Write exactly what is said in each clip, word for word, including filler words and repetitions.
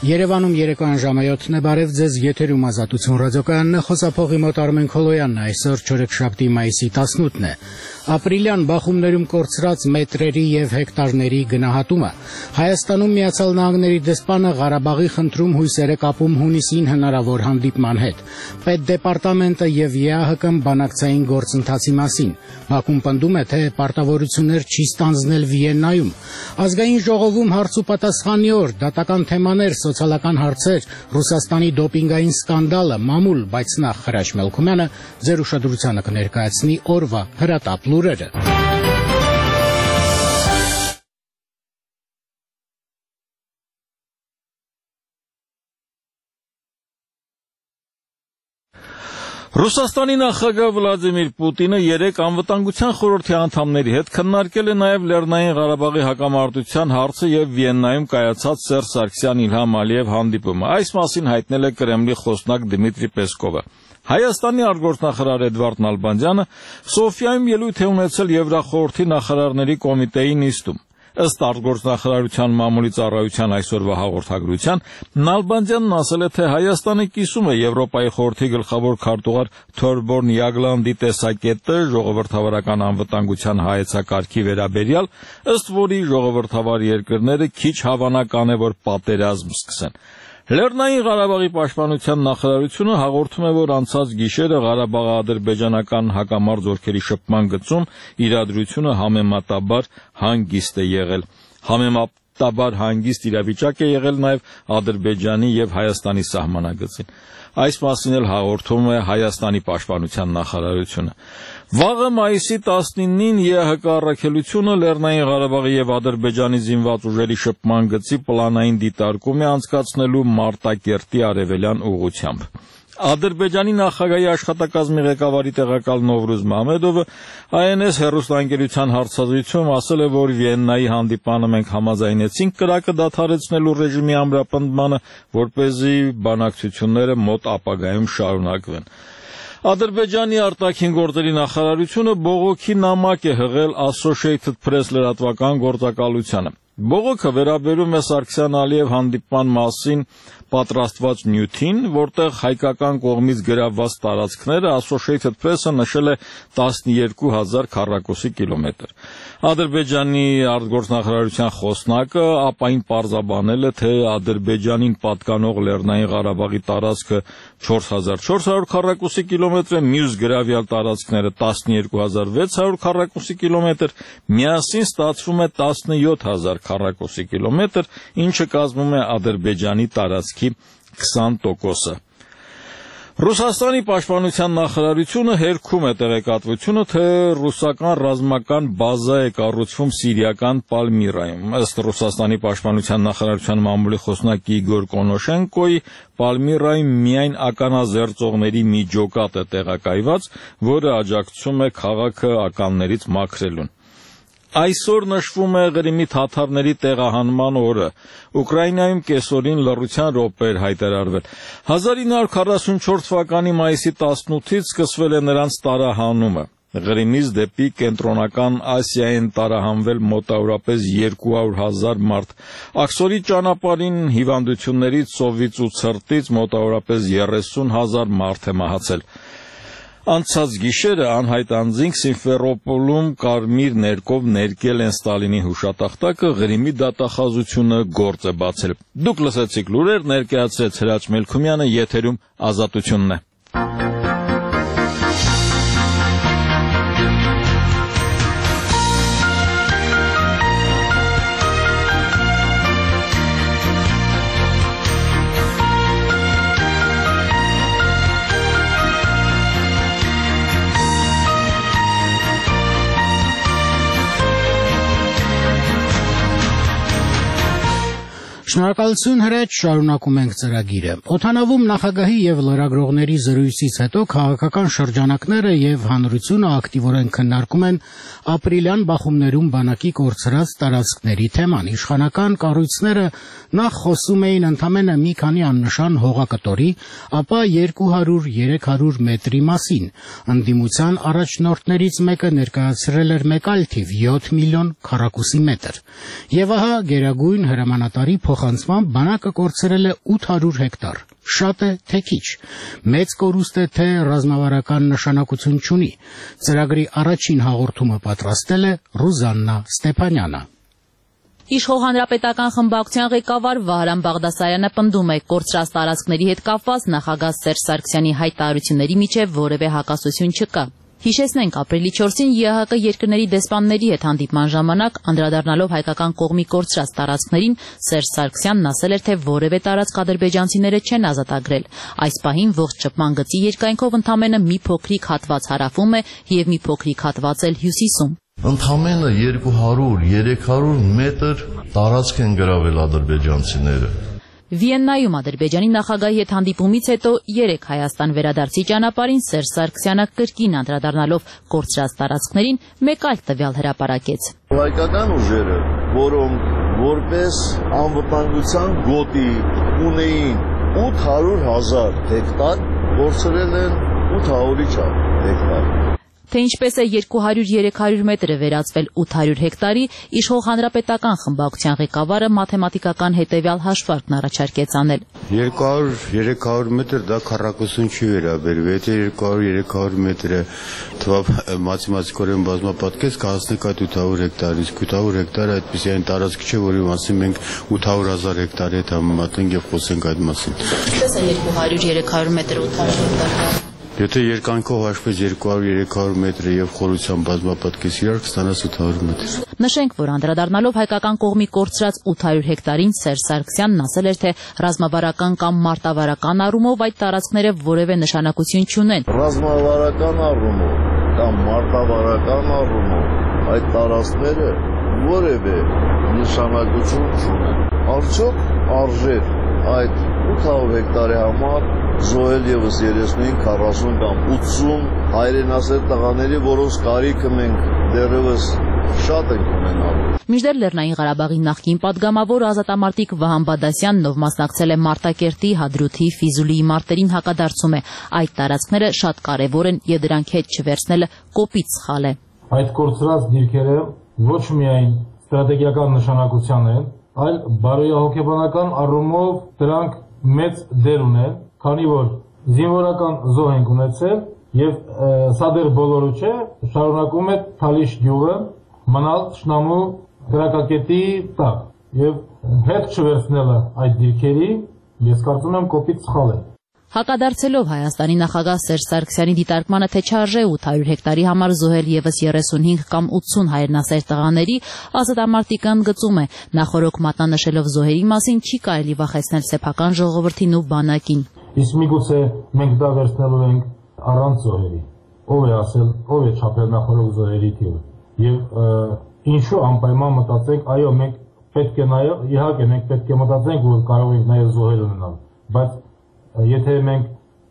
Երևանում երեկոյան ժամը յոթն է, բարև ձեզ, եթերում Ազատություն ռադիոկայանն է, խոսափողի մոտ Արմեն Քոլոյանն է, այսօր չորեքշաբթի մայիսի տասնութն է։ Ապրիլյան բախումներում կորցրած մետրերի և հեկտարների գնահատումը։ Հայաստանում Միացյալ Նահանգների դեսպանը Ղարաբաղի խնդրում հույսեր է կապում հունիսին հնարավոր հանդիպման հետ։ Պետդեպարտամենտը և ԵԱՀԿ-ն բանակցային գործընթացի մասին։ Բաքուն պնդում է, թե պարտավորություններ չի ստանձնել Վիեննայում։ Ազգային ժողովում հարց ու պատասխանի օր, դատական թեմաներ, սոցիալական հարցեր, Ռուսաստանի դոպինգային սկանդալը, մամուլ, բայց նախ Հրաչ Մելքումյանը ձեր ուշադրությանը կներկայացնի օրվա հրատապ լուրերը։ Ռուսաստանի նախագահ Վլադիմիր Պուտինը երեկ անվտանգության խորհրդի անդամների հետ քննարկել է նաև Լեռնային Ղարաբաղի հակամարտության հարցը և Վիեննայում կայացած Սերժ Սարգսյան Իլհամ Ալիև հանդիպումը։ Այս մասին հայտնել է Կրեմլի խոսնակ Դմիտրի Պեսկովը։ Հայաստանի արտգործնախարար Էդվարդ Նալբանդյանը Սոֆիայում ելույթ է ունեցել Եվրախորհրդի նախարարների կոմիտեի նիստում։ Ըստ արտգործնախարարության մամուլի ծառայության այսօրվա հաղորդագրության, Նալբանդյանն ասել է, թե Հայաստանը կիսում է Եվրոպայի խորհրդի գլխավոր քարտուղար Թորբորն Յագլանդի տեսակետը ժողովրդավարական անվտանգության հայեցակարգի վերաբերյալ, ըստ որի ժողովրդավար երկրները քիչ հավանական է, որ պատերազմ սկսեն։ Լեռնային Ղարաբաղի պաշտպանության նախարարությունը հաղորդում է, որ անցած գիշերը Ղարաբաղ-ադրբեջանական հակամարտ զորքերի շփման գծում իրադրությունը համեմատաբար հանգիստ է եղել։ Համեմատաբար հանգիստ իրավիճակ է եղել նաև Ադրբեջանի և Հայաստանի սահմանագծին։ Այս մասին էլ հաղորդում է Հայաստանի պաշտպանության նախարարությունը։ Վաղը մայիսի տասնինին ԵԱՀԿ առաքելությունը Լեռնային Ղարաբաղի և Ադրբեջանի զինված ուժերի շփման գծի պլանային դիտարկում է անցկացնելու Մարտակերտի արևելյան ուղղությամբ։ Ադրբեջանի նախագահի աշխատակազմի ղեկավարի տեղակալ Նովրուզ Մամեդովը Այ Էն Էս հեռուստաընկերության հարցազրույցում ասել է, որ Վիեննայի հանդիպանը մենք համաձայնեցինք կրակը դադարեցնելու ռեժիմի ամրապնդմանը, որպեսզի բանակցությունները մոտ ապագայում շարունակվեն։ Ադրբեջանի արտաքին գործերի նախարարությունը բողոքի նամակ է հղել Associated Press լրատվական գործակալությանը։ Բողոքը վերաբերում է Սարգսյան Ալիև հանդիպման մասին պատրաստված նյութին, որտեղ հայկական կողմից գրավված տարածքները Associated Press-ը նշել է տասնյոթ հազար քառակուսի կիլոմետր։ Ադրբեջանի արտգործնախարարության խոսնակը ապային պարզաբանել է, թե Ադրբեջանին պատկանող Լեռնային Ղարաբաղի տարածքը չորս հազար չորս հարյուր քառակուսի կիլոմետր է, մյուս գրավյալ տարածքները տասնյոթ հազար վեց հարյուր քառակուսի կիլոմետր, միասին ստացվում է տասնյոթ հազար քառակուսի կիլոմետր, ինչը կազմում է Ադրբեջանի տարածքի քսան տոկոսը։ Ռուսաստանի պաշտպանության նախարարությունը հերքում է տեղեկատվությունը, թե ռուսական ռազմական բազա է կառուցվում սիրիական Պալմիրայում։ Ըստ Ռուսաստանի պաշտպանության նախարարության մամուլի խոսնակ Իգոր Կոնոշենկոյի, Պալմիրայում միայն ականազերծողների մի ջոկատ է տեղակայված, որը աջակցում է քաղաքը ականներից մաքրելուն։ Այսօր նշվում է Ղրիմի թաթարների տեղահանման օրը։ Ուկրաինայում կեսօրին լռության րոպե էր հայտարարվել։ հազար ինը հարյուր քառասունչորս թվականի մայիսի տասնութից սկսվել է նրանց տարահանումը։ Ղրիմից դեպի կենտրոնական Ասիա են տարահանվել մոտավորապես երկու հարյուր հազար մարդ։ Աքսորի ճանապարհին հիվանդություններից, սովից ու ցրտից մոտավորապես երեսուն հազար մարդ է մահացել։ Անցած գիշերը անհայտ անձինք Սիմֆերոպոլում կարմիր ներկով ներկել են Ստալինի հուշատախտակը, Ղրիմի դատախազությունը գործ է բացել։ Դուք լսեցիք լուրեր, ներկայացրեց Հրաչ Մելքումյանը, եթերում Ազատությունն է։ Շնորհակալություն Հրաչ, շարունակում ենք ծրագիրը։ Օդանավում նախագահի և լրագրողների զրույցից հետո քաղաքական շրջանակները և հանրությունը ակտիվորեն քննարկում են ապրիլյան բախումներում բանակի կորցրած տարածքների թեման։ Իշխանական կառույցները նախ խոսում էին ընդամենը մի քանի աննշան հողակտորի, ապա երկու հարյուր երեք հարյուր մետրի մասին։ Ընդդիմության առաջնորդներից մեկը ներկայացրել էր մեկ այլ թիվ՝ յոթ միլիոն քառակուսի մետր։ Եվ ահա գերագույն հրամանատարի փոխ փոխանցմամբ բանակը կորցրել է ութ հարյուր հեկտար։ Շատ է, թե քիչ։ Մեծ կորուստ է, թե ռազմավարական նշանակություն չունի։ Ծրագրի առաջին հաղորդումը պատրաստել է Ռուզաննա Ստեփանյանը։ Իշխող հանրապետական խմբակցության ղեկավար Վահրամ Բաղդասարյանը պնդում է, կորցրած տարածքների հետ կապված նախագահ Սերժ Սարգսյանի հայտարարությունների միջև որևէ հակասություն չկա։ Հիշեցնենք, ապրիլի չորսին ԵԱՀԿ երկրների դեսպանների հետ հանդիպման ժամանակ անդրադառնալով հայկական կողմի կորցրած տարածքներին, Սերժ Սարգսյանն ասել էր, թե որևէ տարածք ադրբեջանցիները չեն ազատագրել։ Այս պահին ողջ շփման գծի երկայնքով ընդամենը մի փոքրիկ հատված հարավում է եւ մի փոքրիկ հատված էլ հյուսիսում։ Ընդամենը երկու հարյուր երեք հարյուր մետր տարածք են գրավել ադրբեջանցիները։ Վիեննայում Ադրբեջանի նախագահի հետ հանդիպումից հետո երեք Հայաստան վերադարձի ճանապարհին Սերժ Սարգսյանը կրկին անդրադառնալով կորցրած տարածքներին մեկ այլ տվյալ հրապարակեց։ Հայկական ուժերը, որոնք որպես անվտանգության գոտի ունեին ութ հարյուր հազար հեկտար, կորցրել են ութ հարյուրից ավելի հեկտար։ Թե ինչպես է երկու հարյուր երեք հարյուր մետրը վերածվել ութ հարյուր հեկտարի, իշխող հանրապետական խմբակցության ղեկավարը մաթեմատիկական հետևյալ հաշվարկն առաջարկեց անել։ երկու հարյուր երեք հարյուր մետր դա քառակուսուն չի վերաբերվի, եթե երկու հարյուր երեք հարյուր մետրը թվավ մաթեմատիկորեն բազմապատկեց, կհասնենք այդ ութ հարյուր հեկտարից։ ութ հարյուր հեկտարը այդպիսի այն տարածք չէ, որի մասին մենք ութ հարյուր հազար հեկտարի հետ համեմատենք եւ խոսենք այդ մասին։ Ինչպես է երկու հարյուր երեք հարյուր մետր ութ հարյուր հեկտար։ Եթե երկայնքով հաշվես երկու հարյուր երեք հարյուր մետրը եւ խորությամբ բազմապատկես իրար, կստանաս ութ հարյուր մետր։ Նշենք, որ անդրադառնալով հայկական կողմի կորցրած ութ հարյուր հեկտարին Սերժ Սարգսյանն ասել էր, թե ռազմավարական կամ մարտավարական առումով այդ տարածքները որևէ նշանակություն չունեն։ Ռազմավարական առումով կամ մարտավարական առումով այդ տարածքները որևէ նշանակություն չունեն։ Արդյոք արժեր այդ ութ հարյուր հեկտարի համար զոհել եւս երեսնուին քառասուն կամ ութսուն հայրենասեր տղաների, որոնց կարիքը մենք դեռևս շատ ենք ունենալու։ Մինչդեռ Լեռնային Ղարաբաղի նախկին падգամավոր ազատամարտիկ Վահան Բադասյանն, ով մասնակցել է Մարտակերտի, Հադրութի, Ֆիզուլիի մարտերին, հակադարձում է։ Այդ տարածքները շատ կարևոր են եւ դրանք հետ չվերցնելը կոպիտ սխալ է։ Այդ կորցրած դիրքերը ոչ միայն ստրատեգիական նշանակության են, այլ բարոյահոգեբանական առումով դրանք մեծ դեր ունեն, քանի որ զինվորական զոհ ենք ունեցել եւ սա դեռ բոլորը չէ, շարունակում է Թալիշ գյուղը մնալ թշնամու դրակակետի տակ եւ հետ չվերցնելը այդ դիրքերի, ես կարծում եմ կոպիտ սխալ է։ Հակադարձելով Հայաստանի նախագահ Սերժ Սարգսյանի դիտարկմանը, թե չարժե ութ հարյուր հեկտարի համար զոհել եւս երեսունհինգ կամ ութսուն հայրենասեր տղաների, ազատամարտիկը ընդգծում է, նախորոք մատնանշելով զոհերի մասին չի կարելի վախեցնել սեփական ժողովրդին ու բանակին։ Իսկ միգուցե մենք դա վերցնելու ենք առանց զոհերի։ Ով է ասել, ով է չափել նախորոք զոհերի թիվը։ Եվ ինչու անպայման մտածենք, այո, մենք պետք է նաեւ, իհարկե մենք պետք է մտածենք, որ կարող ենք նաեւ զոհեր ունենալ, բայց եթե մենք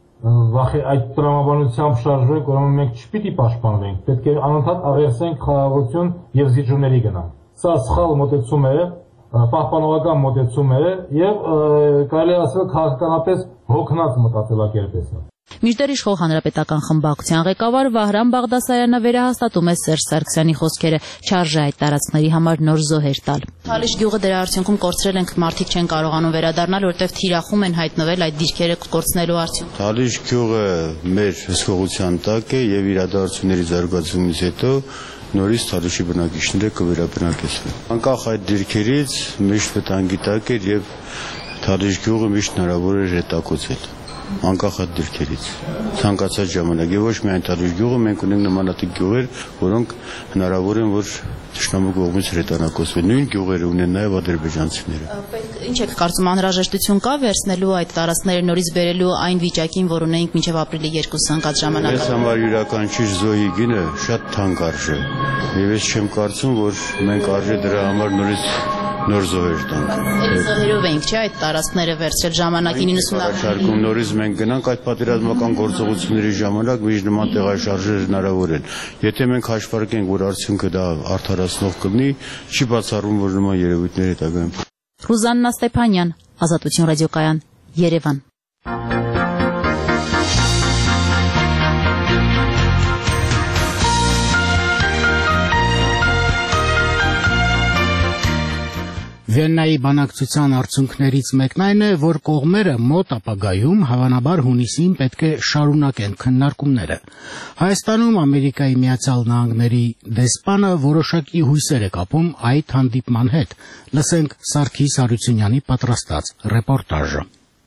վախի այդ տրամաբանությամբ շարժվենք, ուրեմն մենք չպիտի պաշտպանվենք, պետք է անընդհատ աղերսենք խաղաղություն եւ զիջումների գնանք։ Սա սխալ մոտեցում է, պահպանողական մոտեցում է եւ կարելի ասել քաղաքականապես հոգնած մտածելակերպ է սա։ Մինչդեռ իշխող հանրապետական խմբակցության ղեկավար Վահրամ Բաղդասարյանը վերահաստատում է Սերժ Սարգսյանի խոսքերը, չարժե այդ տարածքների համար նոր զոհեր տալ։ Թալիշ գյուղը դրա արդյունքում կորցրել ենք, մարդիկ չեն կարողանում վերադառնալ, որտեղ թիրախում են հայտնվել այդ դիրքերը կորցնելու արդյունքում։ Թալիշ գյուղը մեր հսկողության տակ է եւ իրադարձությունների զարգացումից հետո նորից Թալիշի բնակիչները կվերաբնակեցվեն։ Անկախ այդ դիրքերից միշտ վտանգի տակ էր եւ Թալիշ գյուղը միշտ հնարավոր էր հետակոծել։ Անկախ այդ դիրքերից ցանկացած ժամանակ եւ ոչ միայն Թալիշ գյուղը, մենք ունենք նմանատիպ գյուղեր, որոնք հնարավոր են որ թշնամու կողմից հրետանակոսվեն։ Նույն գյուղերը ունեն նաեւ ադրբեջանցիները։ Ինչ եք կարծում, անհրաժեշտություն կա վերցնելու այդ տարածքները նորից բերելու այն վիճակին, որ ունեինք մինչեւ ապրիլի երկուսը ընկած ժամանակը։ Ես համար յուրաքանչյուր զոհի գինը շատ թանկ արժե։ Եվ ես չեմ կարծում, որ մենք արժե դրա համար նորից նոր զոհեր տանք։ Զոհերով ենք, չէ՞, այդ տարածքները վերցրել ժամանակին իննսուն նորից մենք գնանք այդ պատերազմական գործողությունների ժամանակ միշտ նման տեղաշարժեր հնարավոր են։ Եթե մենք հաշվարկենք, որ արդյունքը դա արդարացնող կլինի, չի բացառում, որ նման երևույթներ հետագայում։ Ռուզաննա Ստեփանյան, Ազատություն ռադիոկայան, Երևան։ Վիեննայի բանակցության արդյունքներից մեկն այն է, որ կողմերը մոտ ապագայում հավանաբար հունիսին պետք է շարունակեն քննարկումները։ Հայաստանում Ամերիկայի Միացյալ Նահանգների դեսպանը որոշակի հույսեր է կապում այդ հանդիպման հետ։ Լսենք Սարգիս Հարությունյանի պատրաստած ռեպորտաժը։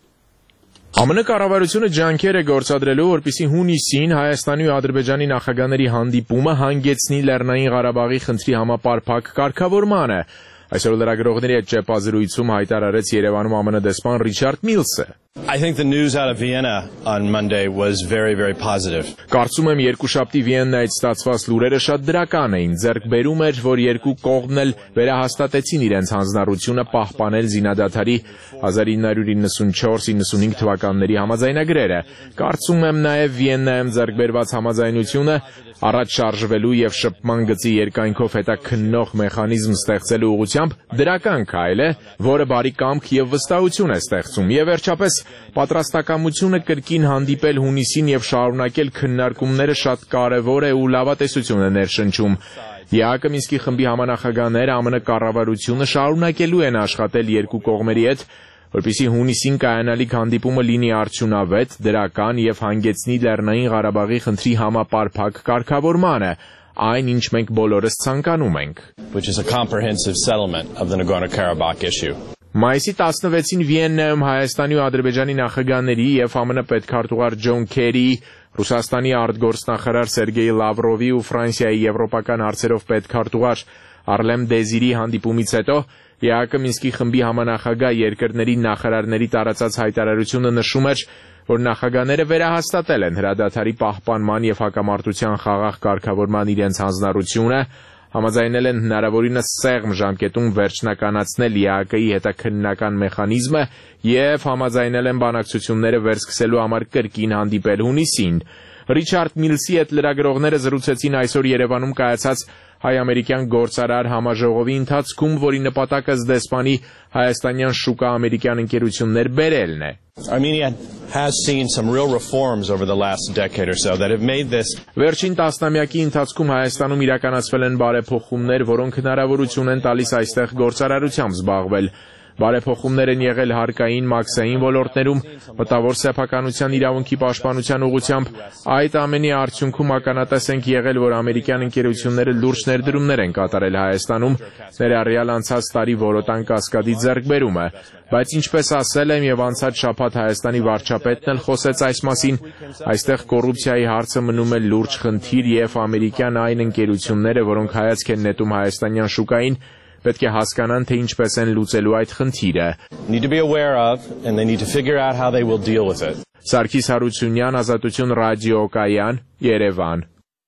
ԱՄՆ կառավարությունը ջանքեր է գործադրելու, որպեսզի հունիսին Հայաստանի ու Ադրբեջանի նախագահների հանդիպումը հանգեցնի Լեռնային Ղարաբաղի խնդրի համապարփակ կարգավորմանը։ Այսօր լրագրողների հետ ճեպազրույցում հայտարարեց Երևանում ԱՄՆ դեսպան Ռիչարդ Միլսը։ I think the news out of Vienna on Monday was very, very positive. Կարծում եմ երկուշաբթի Վիեննայից ստացված լուրերը շատ դրական էին։ Ձեռք բերում էր, որ երկու կողմն էլ վերահաստատեցին իրենց հանձնառությունը պահպանել զինադադարի հազար ինը հարյուր իննսունչորս իննսունհինգ թվականների համաձայնագրերը։ Կարծում եմ նաև Վիեննայում ձեռք բերված համաձայնությունը առաջ շարժվելու եւ շփման գծի երկայնքով հետաքննող մեխանիզմ ստեղծելու ուղղությամբ դրական քայլ է, որը բարի կամք եւ վստահություն է ստեղծում։ Եվ վերջապես պատրաստակամությունը կրկին հանդիպել հունիսին եւ շարունակել քննարկումները շատ կարեւոր է ու լավատեսություն է ներշնչում։ ԵԱՀԿ Մինսկի խմբի համանախագահները ԱՄՆ կառավարությունը շարունակելու են աշխատել երկու կողմերի հետ, որպեսզի հունիսին կայանալիք հանդիպումը լինի արդյունավետ, դրական եւ հանգեցնի Լեռնային Ղարաբաղի խնդրի համապարփակ կարգավորմանը, այն ինչ մենք բոլորս ցանկանում ենք։ Which is a comprehensive settlement of the Nagorno-Karabakh issue. Մայիսի տասնվեցին Վիեննայում Հայաստանի ու Ադրբեջանի նախագահների եւ ԱՄՆ պետքարտուղար Ջոն Քերիի, Ռուսաստանի արտգործնախարար Սերգեյ Լավրովի ու Ֆրանսիայի եվրոպական հարցերով պետքարտուղար Արլեմ Դեզիրի հանդիպումից հետո ԵԱՀԿ Մինսկի խմբի համանախագահ երկրների նախարարների տարածած հայտարարությունը նշում էր, որ նախագահները վերահաստատել են հրադադարի պահպանման եւ հակամարտության խաղաղ կարգավորման իրենց հանձնառությունը, համաձայնել են հնարավորինս սեղմ ժամկետում վերջնականացնել ԵԱՀԿ-ի հետաքննական մեխանիզմը եւ համաձայնել են բանակցությունները վերսկսելու համար կրկին հանդիպել հունիսին։ Ռիչարդ Միլսի հետ լրագրողները զրուցեցին այսօր Երևանում կայացած հայ-ամերիկյան գործարար համաժողովի ընթացքում, որի նպատակը դեսպանի հայաստանյան շուկա ամերիկյան ընկերություններ բերելն է։ Armenia has seen some real reforms over the last decade or so that have made this. Վերջին տասնամյակի ընթացքում Հայաստանում իրականացվել են բարեփոխումներ, որոնք հնարավորություն են տալիս այստեղ գործարարությամբ զբաղվել։ Բարեփոխումներ են եղել հարկային, մաքսային ոլորտներում, մտավոր սեփականության իրավունքի պաշտպանության ուղղությամբ։ Այդ ամենի արդյունքում ականատես ենք եղել, որ ամերիկյան ընկերությունները լուրջ ներդրումներ են կատարել Հայաստանում, ներառյալ անցած տարի Որոտան կասկադի ձեռքբերումը։ Բայց ինչպես ասել եմ եւ անցած շաբաթ Հայաստանի վարչապետն էլ խոսեց այս մասին, այստեղ կոռուպցիայի հարցը մնում է լուրջ խնդիր եւ ամերիկյան այն ընկերությունները, որոնք հայացք են նետում հայաստանյան շուկային, պետք է հասկանան, թե ինչպես են լուծելու այդ խնդիրը։ Need to be aware of and they need to figure out how they will deal with it. Սարգիս Հարությունյան, Ազատություն ռադիո կայան, Երևան։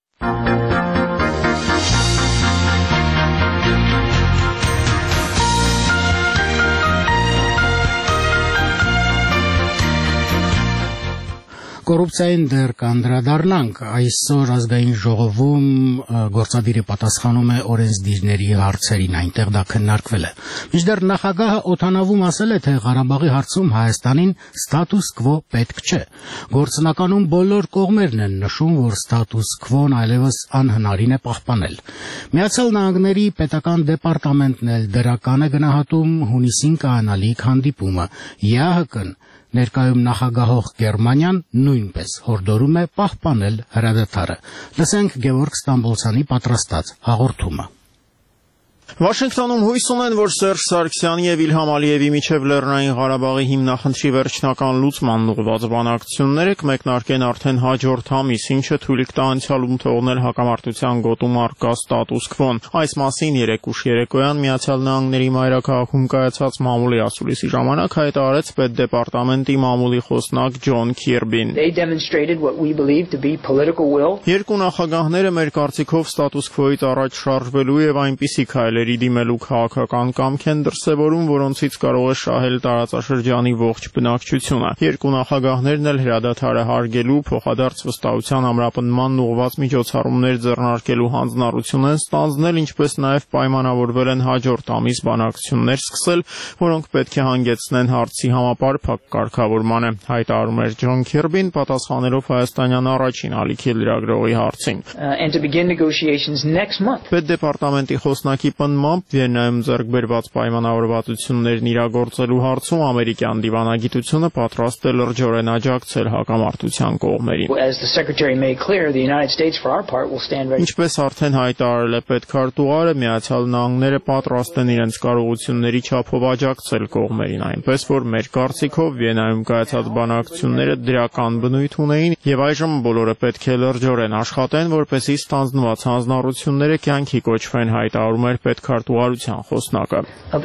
Կոռուպցիային դեռ կանդրադառնանք, այսօր ազգային ժողովում գործադիրը պատասխանում է օրենսդիրների հարցերին, այնտեղ դա քննարկվել է։ Մինչդեռ նախագահը օդանավում ասել է, թե Ղարաբաղի հարցում Հայաստանին ստատուս քվո պետք չէ։ Գործնականում բոլոր կողմերն են նշում, որ ստատուս քվոն այլևս անհնարին է պահպանել։ Միացյալ Նահանգների պետական դեպարտամենտն էլ դրական է գնահատում հունիսին կայանալիք հանդիպումը։ ԵԱՀԿ-ն ներկայում նախագահող Գերմանիան նույնպես հորդորում է պահպանել հրադադարը։ Լսենք Գևորգ Ստամբոլցյանի պատրաստած հաղորդումը։ Վաշինգտոնում հույս ունեն, որ Սերժ Սարգսյանի եւ Իլհամ Ալիևի միջև Լեռնային Ղարաբաղի հիմնախնդրի վերջնական լուծման ուղղված բանակցությունները կմեկնարկեն արդեն հաջորդ ամիս, ինչը թույլ կտա անցյալում թողնել հակամարտության գոտում առկա ստատուս քվոն։ Այս մասին երեկ ուշ երեկոյան Միացյալ Նահանգների մայրաքաղաքում կայացած մամուլի ասուլիսի ժամանակ հայտարարեց պետդեպարտամենտի մամուլի խոսնակ Ջոն Քիրբին։ Երկու նախագահները մեր կարծիքով ստատուս քվոից առաջ շարժվելու եւ այնպիսի քայլեր դիմելու քաղաքական կամք են դրսևորում, որոնցից կարող է շահել տարածաշրջանի ողջ բնակչությունը։ Երկու նախագահներն էլ հրադադարը հարգելու, փոխադարձ վստահության ամրապնդման ուղղված միջոցառումներ ձեռնարկելու հանձնառություն են ստանձնել, ինչպես նաև պայմանավորվել են հաջորդ ամիս բանակցություններ սկսել, որոնք պետք է հանգեցնեն հարցի համապարփակ կարգավորմանը, հայտարարում էր Ջոն Քիրբին, պատասխանելով հայաստանյան առաջին ալիքի լրագրողի հարցին։ Պետդեպարտամենտի խոսնակի ամրապնդմամբ Վիեննայում ձեռք բերված պայմանավորվածություններն իրագործելու հարցում ամերիկյան դիվանագիտությունը պատրաստ է լրջորեն աջակցել հակամարտության կողմերին։ Ինչպես արդեն հայտարարել է պետքարտուղարը, Միացյալ Նահանգները պատրաստ են իրենց կարողությունների չափով աջակցել կողմերին, այնպես որ մեր կարծիքով Վիեննայում կայացած բանակցությունները դրական բնույթ ունեին եւ այժմ բոլորը պետք է լրջորեն աշխատեն, որպեսզի ստանձնված հանձնառությունները կյանքի կոչվեն, հայտարարում էր պետքարտուղարության խոսնակը։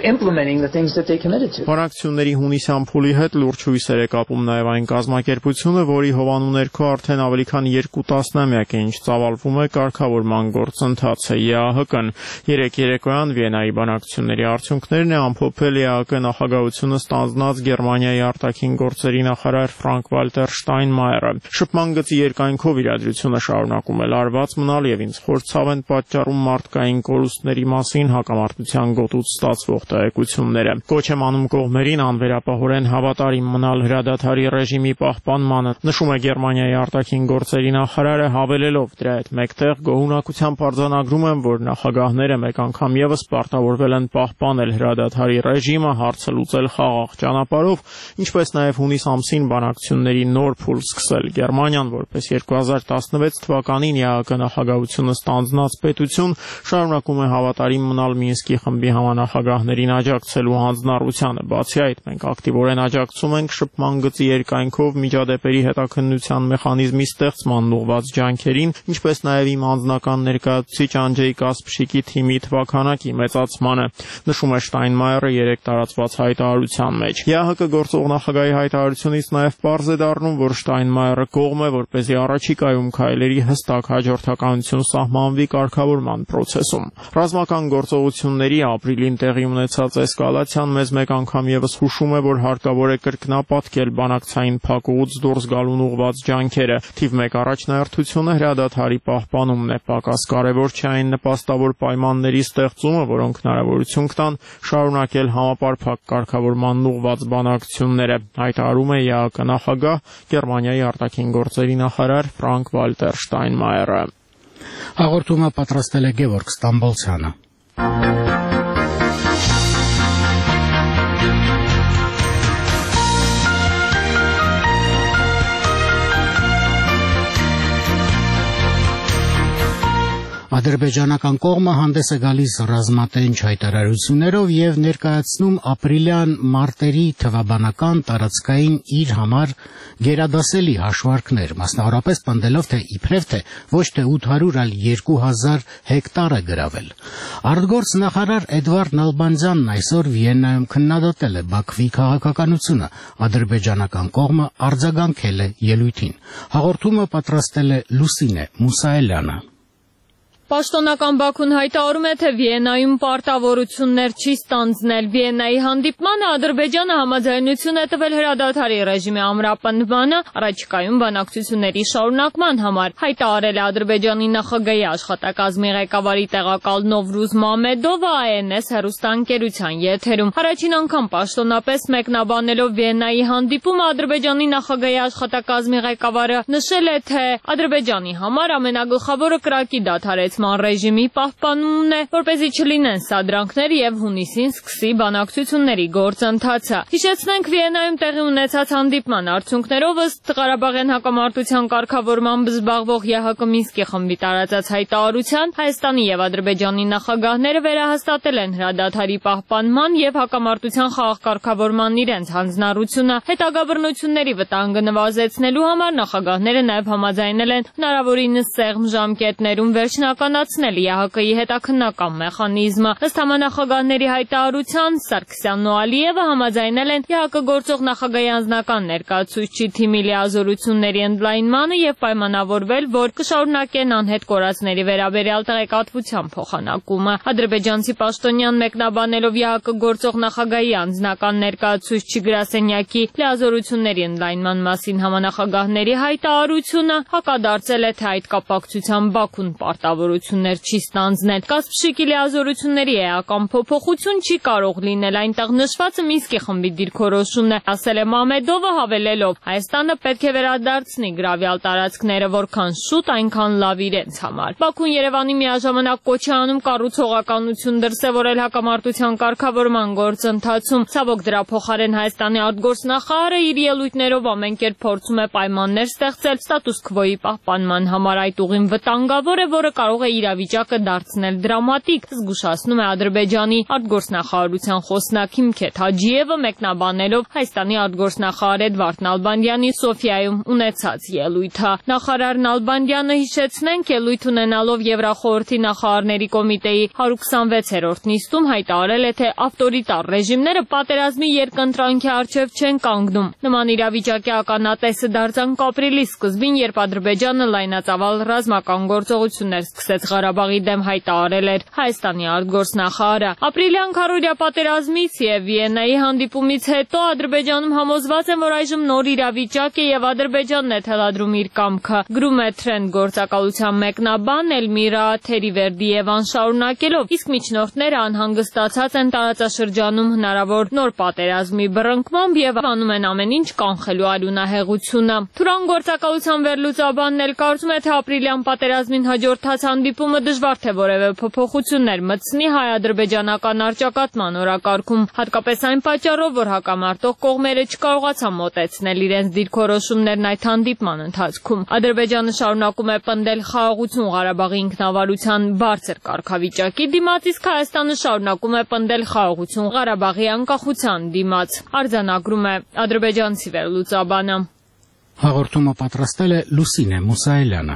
Բանակցությունների հունիսյան փուլի հետ լուրջ հույսեր է կապում նաև այն կազմակերպությունը, որի հովանու ներքո արդեն ավելի քան երկու տասնամյակ է ինչ ծավալվում է կարգավորման գործընթացը։ ԵԱՀԿ-ն երեք երեկոյան Վիեննայի բանակցությունների արդյունքներն է ամփոփել ԵԱՀԿ նախագահությունը ստանձնած Գերմանիայի արտաքին գործերի նախարար Ֆրանկ-Վալտեր Շտայնմայերը։ Շփման գծի երկայնքով իրադրությունը շարունակում է լարված մնալ եւ ինձ խորցավ են պատճառում մարդկային կորուստների մասին հակամարտության գոտուց ստացվող տեղեկությունները։ Կոչ եմ անում կողմերին անվերապահորեն հավատարիմ մնալ հրադադարի ռեժիմի պահպանմանը, նշում է Գերմանիայի արտաքին գործերի նախարարը, հավելելով դրա հետ մեկտեղ գոհունակությամբ արձանագրում եմ, որ նախագահները մեկ անգամ եւս պարտավորվել են պահպանել հրադադարի ռեժիմը, հարցը լուծել խաղաղ ճանապարհով, ինչպես նաեւ հունիս ամսին բանակցությունների նոր փուլ սկսել։ Գերմանիան, որպես երկու հազար տասնվեց թվականին ԵԱՀԿ նախագահությունը ստանձնած պետություն, շարունակում է հավատարիմ մնալ Մինսկի խմբի համանախագահներին աջակցելու հանձնառությանը։ Բացի այդ, մենք ակտիվորեն աջակցում ենք շփման գծի երկայնքով միջադեպերի հետաքննության մեխանիզմի ստեղծման ուղղված ջանքերին, ինչպես նաև իմ անձնական ներկայացուցիչ Անջեյ Կասպշիկի թիմի թվաքանակի մեծացմանը, նշում է Շտայնմայերը երեք տարածված հայտարարության մեջ։ ԵԱՀԿ գործող նախագահի հայտարարությունից նաև պարզ է դառնում, որ Շտայնմայերը կողմ է, որպեսզի առաջիկայում քայլերի հստակ հաջորդականություն սահմանվի կարգավորման process-ում։ Ռազմական գործողությունների ապրիլին տեղի ունեցած էսկալացիան մեզ մեկ անգամ եւս հուշում է, որ հարկավոր է կրկնապատկել բանակցային փակուղուց դուրս գալուն ուղղված ջանքերը։ Թիվ մեկ առաջնահերթությունը հրադադարի պահպանումն է, պակաս կարևոր չէ այն նպաստավոր պայմանների ստեղծումը, որոնք հնարավորություն կտան շարունակել համապարփակ կարգավորման ուղղված բանակցությունները, հայտարարում է ԵԱՀԿ նախագահ Գերմանիայի արտաքին գործերի նախարար Ֆրանկ-Վալտեր Շտայնմայերը։ Հաղորդումը պատրաստել է Գևորգ Ստամբոլցյանը։ Ադրբեջանական կողմը հանդես է գալիս ռազմատենչ հայտարարություններով եւ ներկայացնում ապրիլյան մարտերի թվաբանական տարածքային իր համար գերադասելի հաշվարկներ, մասնավորապես պնդելով, թե իբրև թե ոչ թե ութ հարյուր, այլ երկու հազար հեկտար է գրավել։ Արտգործ նախարար Էդվարդ Նալբանդյանն այսօր Վիեննայում քննադատել է Բաքվի քաղաքականությունը, ադրբեջանական կողմը արձագանքել է ելույթին։ Հաղորդումը պատրաստել է Լուսինե Մուսայելյանը։ Պաշտոնական Բաքուն հայտարարում է, թե Վիեննայում պարտավորություններ չի ստանձնել։ Վիեննայի հանդիպմանը Ադրբեջանը համաձայնություն է տվել հրադադարի ռեժիմի ամրապնդմանը, առաջիկայում բանակցությունների շարունակման համար, հայտարարել է Ադրբեջանի նախագահի աշխատակազմի ղեկավարի տեղակալ Նովրուզ Մամեդովը Այ Էն Էս հեռուստաընկերության եթերում։ Առաջին անգամ պաշտոնապես մեկնաբանելով Վիեննայի հանդիպումը Ադրբեջանի նախագահի աշխատակազմի ղեկավարը նշել է, թե Ադրբեջանի համար ամենագլխավորը կրակի դադարեցման ռեժիմի պահպանումն է, որպեսզի չլինեն սադրանքներ եւ հունիսին սկսի բանակցությունների գործընթացը։ Հիշեցնենք, Վիեննայում տեղի ունեցած հանդիպման արդյունքներով ըստ Ղարաբաղյան հակամարտության կարգավորմամբ զբաղվող ԵԱՀԿ Մինսկի խմբի տարածած հայտարարության Հայաստանի եւ Ադրբեջանի նախագահները վերահաստատել են հրադադարի պահպանման եւ հակամարտության խաղաղ կարգավորման իրենց հանձնառությունը։ Հետագա բռնությունների վտանգը նվազեցնելու համար նախագահները նաեւ համաձայնել են հնարավորինս սեղմ ժամկետներում վերջնական ԵԱՀԿ-ի հետաքննական մեխանիզմը։ Ըստ համանախագահների հայտարարության Սարգսյանն ու Ալիևը համաձայնել են ԵԱՀԿ գործող նախագահի անձնական ներկայացուցչի թիմի լիազորությունների ընդլայնմանը եւ պայմանավորվել, որ կշարունակեն անհետ կորածների վերաբերյալ տեղեկատվության փոխանակումը։ Ադրբեջանցի պաշտոնյան մեկնաբանելով ԵԱՀԿ գործող նախագահի անձնական ներկայացուցչի գրասենյակի լիազորությունների ընդլայնման մասին համանախագահների հայտարարությունը հակադարձել է, թե այդ կապակցությամբ Բաքուն պարտավոր լիազորություններ չի ստանձնել։ Կասպշիկի լիազորությունների էական փոփոխություն չի կարող լինել, այնտեղ նշվածը Մինսկի խմբի դիրքորոշումն է, ասել է Մամեդովը, հավելելով. Հայաստանը պետք է վերադարձնի գրավյալ տարածքները, որքան շուտ, այնքան լավ իրենց համար։ Բաքուն Երևանի միաժամանակ կոչ է անում կառուցողականություն դրսևորել հակամարտության կարգավորման գործընթացում։ Ցավոք դրա փոխարեն Հայաստանի արտգործնախարարը իր ելույթներով ամեն կերպ փորձում է պայմաններ ստեղծել ստատուս քվոյի պահպանման համար, այդ ուղին վտանգավոր է, որը կարող է իրավիճակը դարձնել դրամատիկ, զգուշացնում է Ադրբեջանի արտգործնախարարության խոսնակ Հիմքեթ Հաջիևը, մեկնաբանելով Հայաստանի արտգործնախարար Էդվարդ Նալբանդյանի Սոֆիայում ունեցած ելույթը։ Նախարար Նալբանդյանը, հիշեցնենք, ելույթ ունենալով Եվրախորհրդի նախարարների կոմիտեի հարյուր քսանվեցերորդ նիստում հայտարարել է, թե ավտորիտար ռեժիմները պատերազմի երկընտրանքի առջև չեն կանգնում։ Նման իրավիճակի ականատեսը դարձանք ապրիլի սկզբին, երբ Ադրբեջանը լայնածավալ ռազմական գործողություններ սկսեց Ղարաբաղի դեմ, հայտարարել էր Հայաստանի արտգործնախարարը։ Ապրիլյան քառօրյա պատերազմից եւ Վիեննայի հանդիպումից հետո Ադրբեջանում համոզված են, որ այժմ նոր իրավիճակ է եւ Ադրբեջանն է թելադրում իր կամքը։ Գրում է Trend գործակալության մեկնաբան Էլմիրա Թերիվերդիևան, շարունակելով, իսկ միջնորդները անհանգստացած են տարածաշրջանում հնարավոր նոր պատերազմի բռնկմամբ եւ անում են ամեն ինչ կանխելու արյունահեղությունը։ Թուրան գործակալության վերլուծաբանն էլ կարծում է, թե ապրիլյան պատերազմին հաջորդած հանդիպումը դժվար թե որևէ փոփոխություններ մտցնի հայ-ադրբեջանական առճակատման օրակարգում, հատկապես այն պատճառով, որ հակամարտող կողմերը չկարողացան մոտեցնել իրենց դիրքորոշումներն այդ հանդիպման ընթացքում։ Ադրբեջանը շարունակում է պնդել խաղաղություն Ղարաբաղի ինքնավարության բարձր կարգավիճակի դիմաց, իսկ Հայաստանը շարունակում է պնդել խաղաղություն Ղարաբաղի անկախության դիմաց, արձանագրում է ադրբեջանցի վերլուծաբանը։ Հաղորդումը պատրաստել է Լուսինե Մուսայելյանը։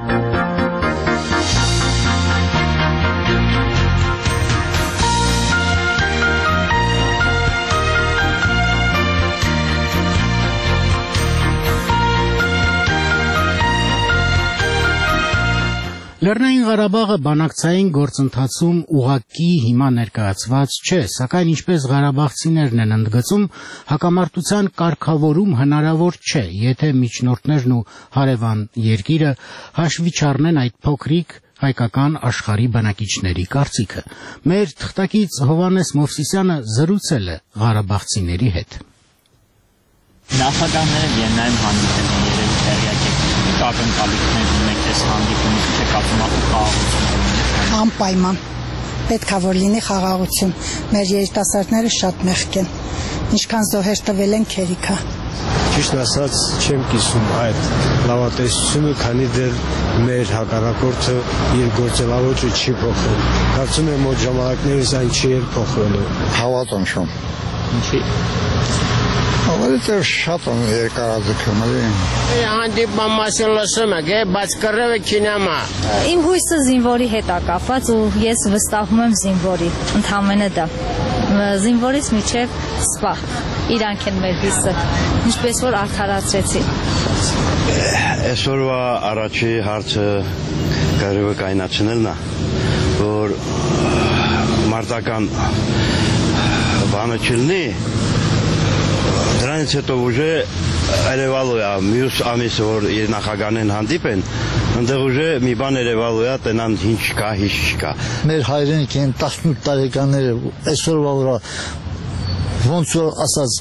Լեռնային Ղարաբաղը բանակցային գործընթացում ուղղակի հիմա ներկայացված չէ, սակայն ինչպես ղարաբաղցիներն են ընդգծում, հակամարտության կարգավորում հնարավոր չէ, եթե միջնորդներն ու հարևան երկիրը հաշվի չառնեն այդ փոքրիկ հայկական աշխարհի բնակիչների կարծիքը։ Մեր թղթակից Հովհաննես Մովսիսյանը զրուցել է ղարաբաղցիների հետ։ Նախագահները Վիեննայում հանդիպել են, երևի տեղյակ եք, ակնկալիքներ ունեք այս հանդիպումից, թե կապում խաղաղություն։ Անպայման պետք է որ լինի խաղաղություն։ Մեր երիտասարդները շատ մեղք են, ինչքան զոհեր տվել են քերիքա։ Ճիշտ ասած, չեմ կիսում այդ լավատեսությունը, քանի դեռ մեր հակառակորդը իր գործելավոճը չի փոխել։ Կարծում եմ, որ ժամանակներս այն չի էլ փոխվելու։ Հավատում չեմ։ Ինչի՞։ Որովհետև շատ են երկարաձգում, էլի։ Հանդիպման մասին լսում եք, բայց կռվը կինամա։ Իմ հույսը զինվորի հետ է կապված ու ես վստահում եմ զինվորի, ընդհանրապես դա։ Զինվորից միջև սպա, իրանք են մեր հույսը, ինչպես որ արդարացրեցի։ Այսօրվա առաջի հարցը կարևոր կայնացնելն է, որ մարտական բանը չլինի, դրանից հետո ուժե երևալու է մյուս ամիսը, որ իր նախագահներն հանդիպեն, այնտեղ ուժե մի բան երևալու է, տնան ինչ կա, ինչ չկա։ Մեր հայրենիք են տասնութ տարեկանները, այսօրվա վրա ոնց որ ասած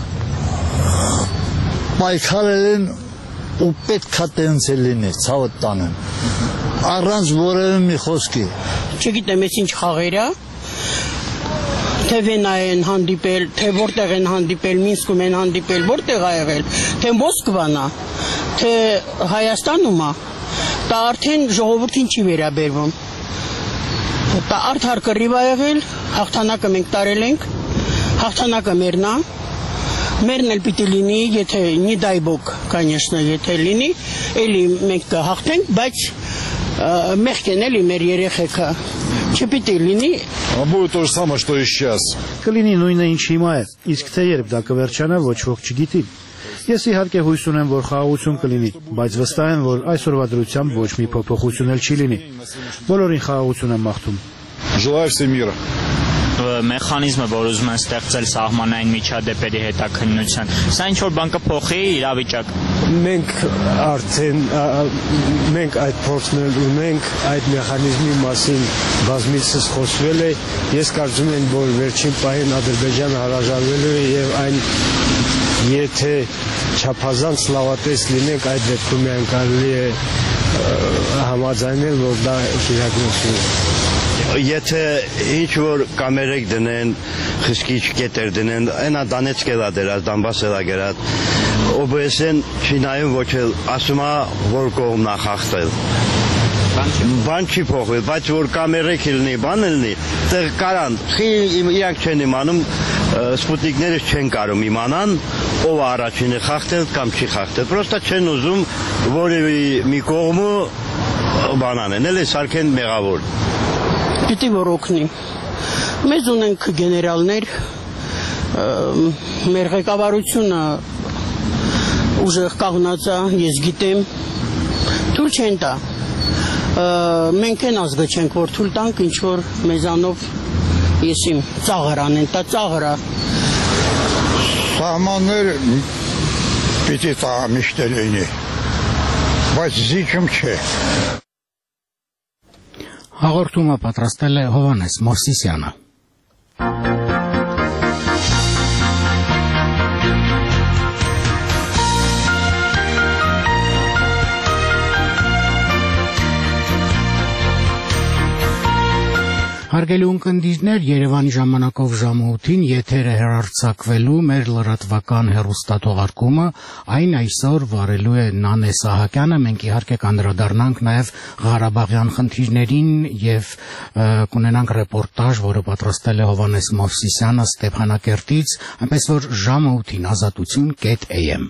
պայքարել են ու պետք է տենց է լինի, ցավը տանեն, առանց որևէ մի խոսքի։ Չգիտեմ, ես ինչ խաղեր է, թե Վիեննայի են հանդիպել, թե որտեղ են հանդիպել, Մինսկում են հանդիպել, որտեղ ա եղել, թե Մոսկվան ա, թե Հայաստանում ա, դա արդեն ժողովրդին չի վերաբերվում։ Դա արդար կռիվ ա եղել, հաղթանակը մենք տարել ենք, հաղթանակը մերն ա, մերն էլ պիտի լինի, եթե նի դայ բոգ, конечно, եթե լինի, էլի մենք կհաղթենք, բայց մեղք են էլի մեր երեխեքը, չպիտի լինի։ Будет то же самое, что и сейчас։ Կլինի նույնը ինչ հիմա է, իսկ թե երբ դա կվերջանա, ոչ ոք չգիտի։ Ես իհարկե հույս ունեմ, որ խաղաղություն կլինի, բայց վստահ եմ, որ այսօրվա դրությամբ ոչ մի փոփոխություն էլ չի լինի։ Բոլորին խաղաղություն եմ մաղթում։ Желаю всем мира։ մեխանիզմը, որ ուզում են ստեղծել սահմանային միջադեպերի հետաքննության, սա ինչ որ բան կփոխի իրավիճակ։ Մենք արդեն մենք այդ փորձն ունենք, այդ մեխանիզմի մասին բազմիցս խոսվել է։ Ես կարծում եմ, որ վերջին պահին Ադրբեջանը հրաժարվելու է եւ այն եթե չափազանց լավատես լինենք, այդ դեպքում միայն կարելի է համաձայնել, որ դա իրականություն է։ Եթե ինչ որ կամերեք դնեն, խսկիչ կետեր դնեն, այնա Դանեցկ էլա դերած, Դոնբաս էլա գերած, օ բի էս-ն չի նայում ոչ էլ, ասում է, որ կողմն է խախտել։ Բան չի փոխվել, բայց որ կամերեք լինի, բան լինի, տեղ կարան, իրանք չեն իմանում, սպուտնիկները չեն կարում իմանան, ով է առաջինը խախտել կամ չի խախտել, պրոստա չեն ուզում որևէ մի կողմը բան անեն, էլ է սարքեն մեղավոր։ Պիտի որ օգնի։ Մեզ ունենք գեներալներ, մեր ղեկավարությունը ուժեղ կանգնած է, ես գիտեմ, թույլ չեն տա։ Մենք են ազգը չենք, որ թույլ տանք ինչ որ մեզանով ես իմ ծաղր անեն, տա ծաղր է։ Սահմաններ պիտի տա միշտ լինի, բայց զիջում չէ։ Հաղորդումը պատրաստել է Հովհաննես Մովսիսյանը։ Հարգելի ունկնդիրներ, Երևանի ժամանակով ժամը ութին եթերը հեռարձակվելու մեր լրատվական հեռուստաթողարկումը այն այսօր վարելու է Նանե Սահակյանը, մենք իհարկե կանդրադառնանք նաև Ղարաբաղյան խնդիրներին եւ կունենանք ռեպորտաժ, որը պատրաստել է Հովհաննես Մովսիսյանը Ստեփանակերտից, այնպես որ ժամը ութին ազատություն կետ էյ էմ։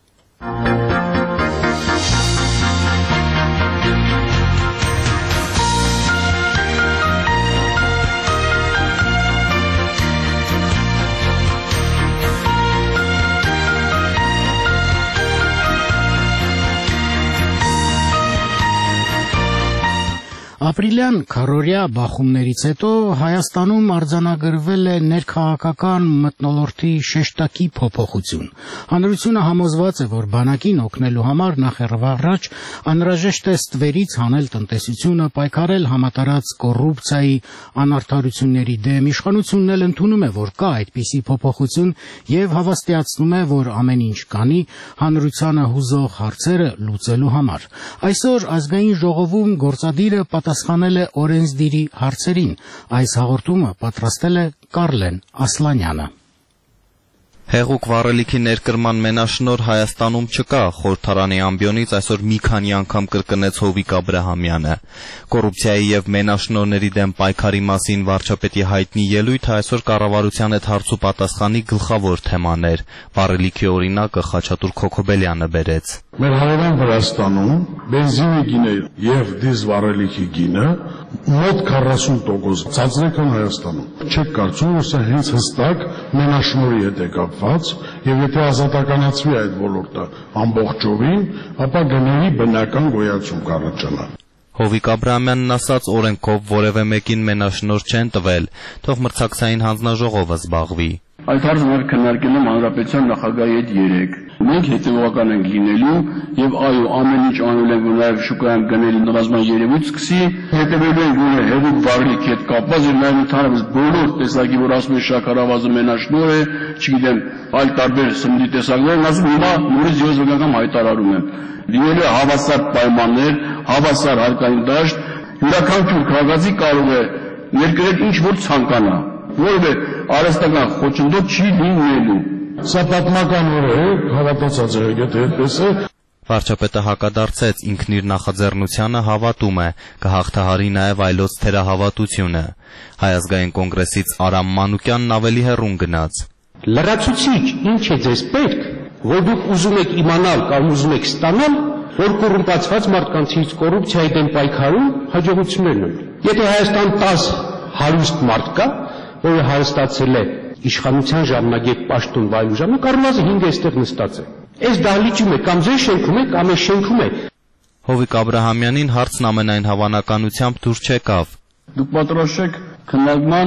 Ապրիլյան քառօրյա բախումներից հետո Հայաստանում արձանագրվել է ներքաղաքական մթնոլորտի շեշտակի փոփոխություն։ Հանրությունը համոզված է, որ բանակին օգնելու համար նախեռավառաջ անհրաժեշտ է ստվերից հանել տնտեսությունը, պայքարել համատարած կոռուպցիայի անարդարությունների դեմ։ Իշխանությունն էլ ընդունում է, որ կա այդպիսի փոփոխություն եւ հավաստիացնում է, որ ամեն ինչ կանի հանրությանը հուզող հարցերը լուծելու համար։ Այսօր ազգային ժողովում գործադիրը պատասխանել է օրենսդիրի հարցերին։ Այս հաղորդումը պատրաստել է Կարլեն Ասլանյանը։ Հեղուկ վառելիքի ներկրման մենաշնոր Հայաստանում չկա, խորհրդարանի ամբիոնից այսօր մի քանի անգամ կրկնեց Հովիկ Աբրահամյանը։ Կոռուպցիայի եւ մենաշնորհների դեմ պայքարի մասին վարչապետի հայտնի ելույթը այսօր կառավարության հետ հարց ու պատասխանի գլխավոր թեման էր։ Վառելիքի օրինակը Խաչատուր Քոքոբելյանը բերեց։ Մեր հարևան Վրաստանում բենզինի գինը եւ դիզել վառելիքի գինը մոտ քառասուն տոկոս ցածր է քան Հայաստանում։ Չեք կարծում, որ սա հենց հստակ մենաշնորհի հետ է կապված, եւ եթե ազատականացվի այդ ոլորտը ամբողջովին, ապա գների բնական գոյացում կառաջանա։ Հովիկ Աբրահամյանն ասաց, օրենքով որևէ մեկին մենաշնորհ չեն տվել, թող մրցակցային հանձնաժողովը զբաղվի։ Այդ հարցը մենք քննարկել եմ հանրապետության նախագահի հետ երեկ։ Մենք հետևողական ենք լինելու եւ այո, ամեն ինչ անելու ենք, որ նաեւ շուկայում գնել նորազման երևույթ սկսի, հետևելու ենք, որ հեղուկ վառելիքի հետ կապված եւ նաեւ ընդհանրապես բոլոր տեսակի, որ ասում են շաքարավազը մենաշնորհ է, չգիտեմ, այլ տարբեր սննդի տեսակներն ասում հիմա նորից ես վկայական հայտարարում եմ։ Լինելու է հավասար պայմաններ, հավասար հարկային դաշտ, յուրաքանչյուր քաղաքացի կարող է ներկրել ինչ որ ցանկանա, որովհետեւ արհեստական խոչընդոտ չի լինելու։ Սա պատմական օր է, հավատացած է, եթե այդպես է։ Վարչապետը հակադարձեց, ինքն իր նախաձեռնությանը հավատում է, կհաղթահարի նաև այլոց թերահավատությունը։ Հայ ազգային կոնգրեսից Արամ Մանուկյանն ավելի հեռուն գնաց։ Լրացուցիչ ինչ է ձեզ պետք, որ դուք ուզում եք իմանալ կամ ուզում եք ստանալ, որ կոռումպացված մարդկանցից կոռուպցիայի դեմ պայքարում հաջողություններ ունեն։ Եթե Հայաստան տաս հարուստ մարդ կա, որը հարստացել է իշխանության ժամանակ պաշտոն վայրու ժամանակ, առնվազն հինգ էստեղ նստած է։ Այս դահլիճում է կամ ձեր շենքում է, կամ այս շենքում է։ Հովիկ Աբրահամյանին հարցն ամենայն հավանականությամբ դուր չեկավ։ Դուք պատրաստ եք քննարկման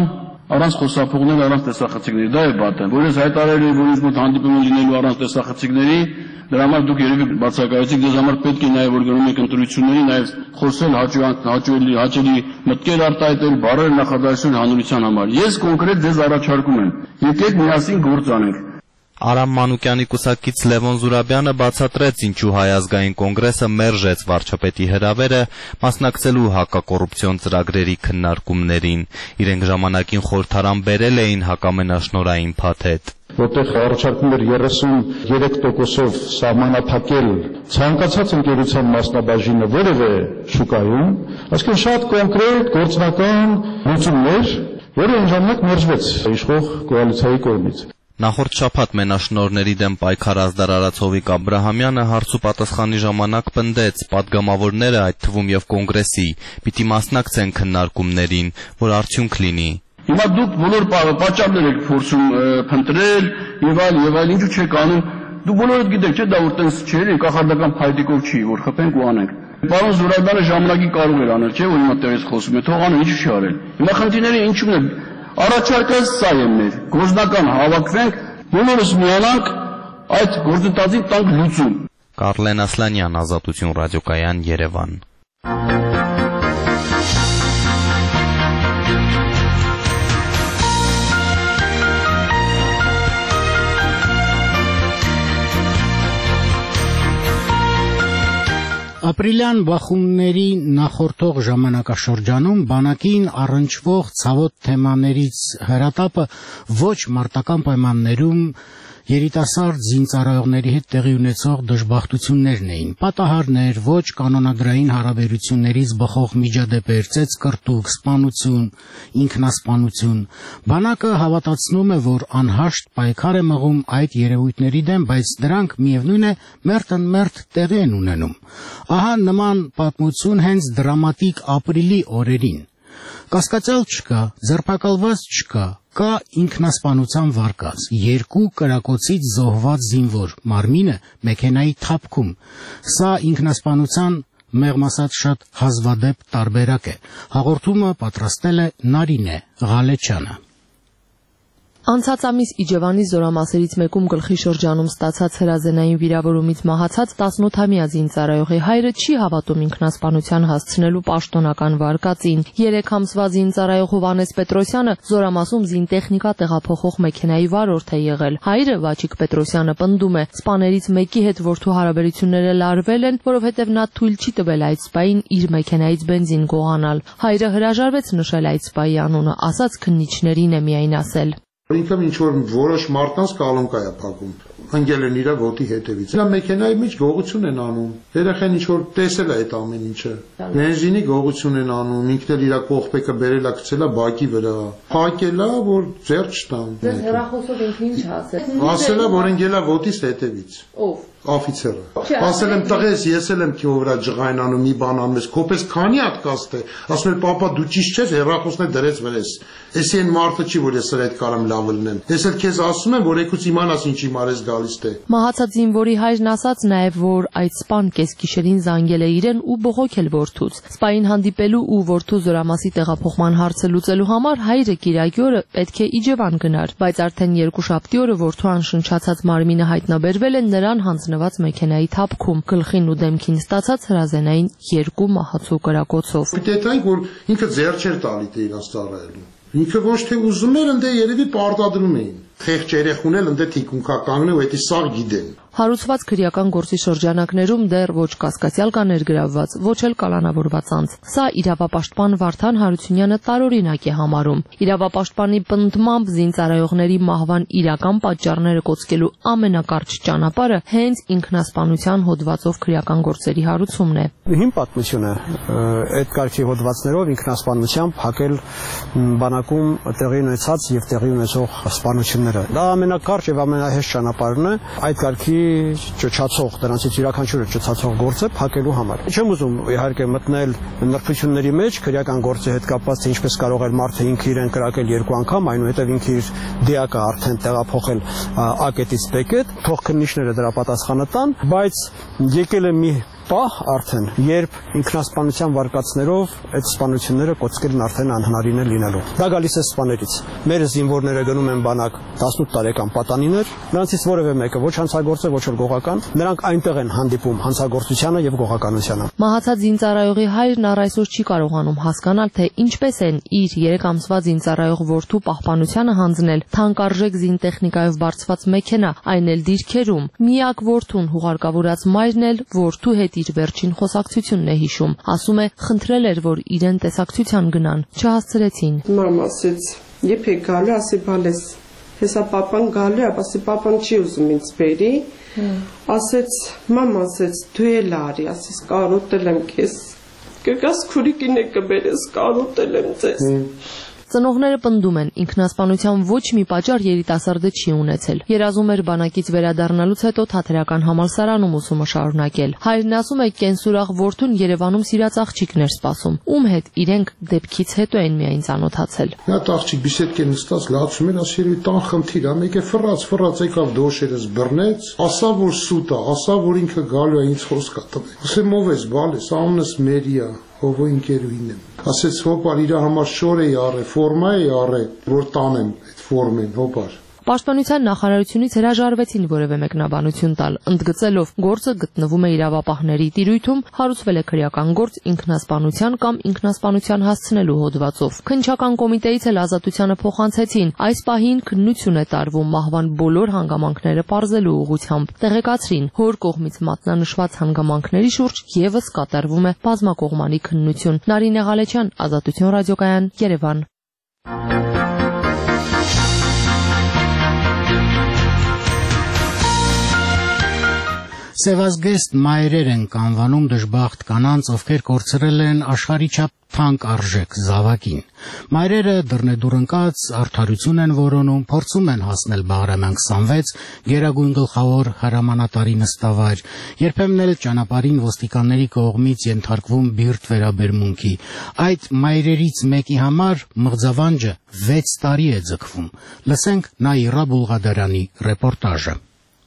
առանց խոսափողներ, առանց տեսախցիկների, դա է բատը, որ ես հայտարարել եմ, որ ինձ մոտ հանդիպում լինելու առանց տեսախցիկների, դրա համար դուք երևի բացակայեցիք, դες համար պետք է նաև որ գնում եք ընտրությունների, նաև խոսել հաճելի, հաճելի մտքեր արտահայտել, բառեր նախադասություն հանրության համար։ Ես կոնկրետ ձեզ առաջարկում եմ, եկեք միասին գործ անենք։ Արամ Մանուկյանի կուսակից Լևոն Զուրաբյանը բացատրեց, ինչու Հայ ազգային կոնգրեսը մերժեց վարչապետի հրավերը մասնակցելու հակակոռուպցիոն ծրագրերի քննարկումներին։ Իրենք ժամանակին խորհրդարան բերել էին հակամենաշնորհային փաթեթ, որտեղ առաջարկում էր երեսուններեք տոկոսով սահմանափակել ցանկացած ընկերության մասնաբաժինը որևէ շուկայում, այսինքն շատ կոնկրետ գործնական լուծումներ, որը այն ժամանակ մերժվեց իշխող կոալիցիայի կողմից։ Նախորդ շաբաթ մենաշնորհների դեմ պայքար ազդարարած Հովիկ Աբրահամյանը հարց ու պատասխանի ժամանակ պնդեց, պատգամավորները, այդ թվում եւ կոնգրեսի, պիտի մասնակցեն քննարկումներին, որ արդյունք լինի։ Հիմա դուք բոլոր պատճառներ եք փորձում փնտրել եւ այլ եւ այլ, ինչու չեք անում։ Դուք բոլորդ գիտեք, չէ՞, դա որ տես չէ, կախարդական փայտիկով չի, որ խփենք ու անենք։ Պարոն Զուրաբյանը ժամանակի կարող էր անել, չէ՞, որ հիմա տեղից խոսում է, թող անը, ինչու չի արել։ Հիմա խնդիրները ինչու՞ն է։ Առաջարկած սա է մեր, գործնական հավաքվենք, բոլորս միանանք այդ գործընթացին տանք լուծում։ Կարլեն Ասլանյան, Ազատություն ռադիոկայան, Երևան։ Ապրիլյան բախումների նախորդող ժամանակաշրջանում բանակին առնչվող ցավոտ թեմաներից հրատապը ոչ մարտական պայմաններում երիտասարդ զինծառայողների հետ տեղի ունեցող դժբախտություններն էին, պատահարներ, ոչ կանոնադրային հարաբերություններից բխող միջադեպեր, ծեծկռտուք, սպանություն, ինքնասպանություն։ Բանակը հավատացնում է, որ անհաշտ պայքար է մղում այդ երևույթների դեմ, բայց դրանք միևնույն է մերթ-մերթ տեղի են ունենում։ Ահա նման պատմություն հենց դրամատիկ ապրիլի օրերին։ Կասկածյալ չկա, ձերբակալված չկա, կա ինքնասպանության վարկած, երկու կրակոցից զոհված զինվոր, մարմինը մեքենայի թափքում։ Սա ինքնասպանության մեղմ ասած շատ հազվադեպ տարբերակ է։ Հաղորդումը պատրաստել է Նարինե Ղալեչյանը։ Անցած ամիս Իջևանի զորամասերից մեկում գլխի շրջանում ստացած հրազենային վիրավորումից մահացած տասնութամյա զինծառայողի հայրը չի հավատում ինքնասպանության հասցնելու պաշտոնական վարկածին։ Երեք ամսվա զինծառայող Հովհաննես Պետրոսյանը զորամասում զինտեխնիկա տեղափոխող մեքենայի վարորդ է եղել։ Հայրը Վաչիկ Պետրոսյանը պնդում է, սպաներից մեկի հետ որդու հարաբերությունները լարվել են, որովհետև նա թույլ չի տվել այդ սպային իր մեքենայից բենզին գողանալ։ Հայրը հրաժարվեց նշել այդ սպայի անունը, ասաց քննիչներին է միայն ասել։ Ինքն ինչ որ որոշ մարդկանց կալոնկա է փակում, ընկել են իր ոտի հետևից։ Նա մեքենայի մեջ գողություն են անում։ Երեխան ինչ որ տեսել է այդ ամեն ինչը։ Բենզինի գողություն են անում, ինքն էլ իր կողպեկը բերել է գցել է բակի վրա։ Փակել է, որ ձեռ չտան։ Ձեր հեռախոսով ինքն ինչ ասել։ Ասել է, որ ընկել է ոտից հետևից։ Ով։ Օֆիցերը։ Ասել եմ տղես, ես էլ եմ քո վրա ջղայն անում, մի բան անում ես, քոպես քանի հատ կաստ է։ Ասում եմ, պապա դու ճիշտ չես, հեռախոսն է դրեց վրես։ Էսի այն մարդը չի, որ ես սրա հետ կարամ լավ լինեմ։ Ես էլ քեզ ասում եմ, որ եկուց իմանաս ինչի մարես գալիս թե։ Մահացած զինվորի հայրն ասաց նաև, որ այդ սպան կեսգիշերին զանգել է իրեն ու բողոքել որդուց։ Սպային հանդիպելու ու որդու զորամասի տեղափոխման հարցը լուծելու համար հայրը Կիրակի օրը պետք է Իջևան գնար, բայց արդեն երկուշաբթի օրը որդու անշնչացած մարմինը հայտնաբերվել է նրան հանձնված մեքենայի թափքում, գլխին ու դեմքին ստացած հրազենային երկու մահացու կրակոցով։ Դետայք, որ ինքը ձեռ չէր տալի թե իրան ծառայելու։ Ինքը ոչ թե ուզում էր, ընդ երևի պարտադրում էին։ Խեղճ երեխուն էլ ընդ թիկունքա կանգնի ու դա սաղ գիտեն։ Հարուցված քրեական գործի շրջանակներում դեռ ոչ կասկածյալ կա ներգրավված, ոչ էլ կալանավորված անձ։ Սա իրավապաշտպան Վարդան Հարությունյանը տարօրինակ է համարում։ Իրավապաշտպանի պնդմամբ զինծառայողների մահվան իրական պատճառները կոծկելու ամենակարճ ճանապարհը հենց ինքնասպանության հոդվածով քրեական գործերի հարուցումն է։ Հիմ պատմությունը այդ կարգի հոդվածներով ինքնասպանությամբ հակել բանակում տեղի ունեցած եւ տեղի ունեցող սպանությունները։ Դա ամենակարճ եւ ամենահեշտ ճանապարհն է այդ կարգի ճոչացող, դրանցից յուրաքանչյուրը ճոչացող գործը փակելու համար։ Չեմ ուզում իհարկե մտնել նրբությունների մեջ քրեական գործի հետ կապված, թե ինչպես կարող է մարդը ինքը իրեն կրակել երկու անգամ, այնուհետև ինքը իր դիակը արդեն տեղափոխել A կետից B կետ, թող քննիչները դրա պատասխանը տան, բայց եկել է մի պահ արդեն, երբ ինքնասպանության վարկածներով այդ սպանությունները կոչկելն արդեն անհնարին է լինելու։ Դա գալիս է սպաներից։ Մեր զինվորները գնում են բանակ տասնութ տարեկան պատանիներ, նրանցից որևէ մեկը ոչ հանցագործ է, ոչ էլ գողական, նրանք այնտեղ են հանդիպում հանցագործությանը եւ գողականությանը։ Մահացած զինծառայողի հայրն առ այսօր չի կարողանում հասկանալ, թե ինչպես են իր երեք ամսվա զինծառայող որդու պահպանությանը հանձնել թանկարժեք զինտեխնիկայով բարձված մեքենա, այն էլ դիրքերում։ Միակ որդուն հուղարկավորած մայրն էլ որդու հետ իր վերջին խոսակցությունն է հիշում։ Ասում է, խնդրել էր, որ իրեն տեսակցության գնան, չհասցրեցին։ Մամ ասեց, երբ է գալու, ասի բալես, հեսա պապան գալու է, ասի պապան չի ուզում ինձ բերի, ասեց, մամ ասեց, դու էլ արի, ասես կարոտել եմ քեզ, կգաս քուրիկին է կբերես, կարոտել եմ ձեզ։ Ծնողները պնդում են, ինքնասպանության ոչ մի պատճառ երիտասարդը չի ունեցել։ Երազում էր բանակից վերադառնալուց հետո թատերական համալսարանում ուսումը շարունակել։ Հայրն ասում է, կենսուրախ որդուն Երևանում սիրած աղջիկներ սպասում, ում հետ իրենք դեպքից հետո են միայն ծանոթացել։ Նա աղջիկ բիսեդկե նստած լացում էր, ասել էր տան խնդիր, ամեկը ֆռած, ֆռած եկավ դոշերս բռնեց, ասա որ սուտ է, ասա որ ինքը գալու է ինձ խոսք տվել։ Ասեմ ով ես, բալես, անունս Մերիա, ով ընկերուհին եմ։ Ասեց հոպար իր համար շոր էի առե, ֆորմա էի առե, որ տանեմ այդ ֆորմեն, հոպար։ Պաշտպանության նախարարությունից հրաժարվեցին որևէ մեկնաբանություն տալ, ընդգծելով գործը գտնվում է իրավապահների տիրույթում, հարուցվել է քրեական գործ ինքնասպանության կամ ինքնասպանության հասցնելու հոդվածով։ Քննչական կոմիտեից էլ ազատությանը փոխանցեցին, այս պահին քննություն է տարվում մահվան բոլոր հանգամանքները պարզելու ուղղությամբ։ Տեղեկացրին, հոր կողմից մատնանշված հանգամանքների շուրջ եւս կատարվում է բազմակողմանի քննություն։ Նարինե Ղալեչյան, Ազատություն ռադիոկայան, Երևան։ Սևազգեստ մայրեր են կանվանում դժբախտ կանանց, ովքեր կորցրել են աշխարհի չափ թանկ արժեք զավակին։ Մայրերը դռնեդուռ ընկած արդարություն են որոնում, փորձում են հասնել Բաղրամյան քսանվեց գերագույն գլխավոր հրամանատարի նստավայր, երբեմն էլ ճանապարհին ոստիկանների կողմից ենթարկվում բիրտ վերաբերմունքի։ Այդ մայրերից մեկի համար մղձավանջը վեց տարի է ձգվում։ Լսենք Նաիրա Բուլղադարյանի ռեպորտաժը։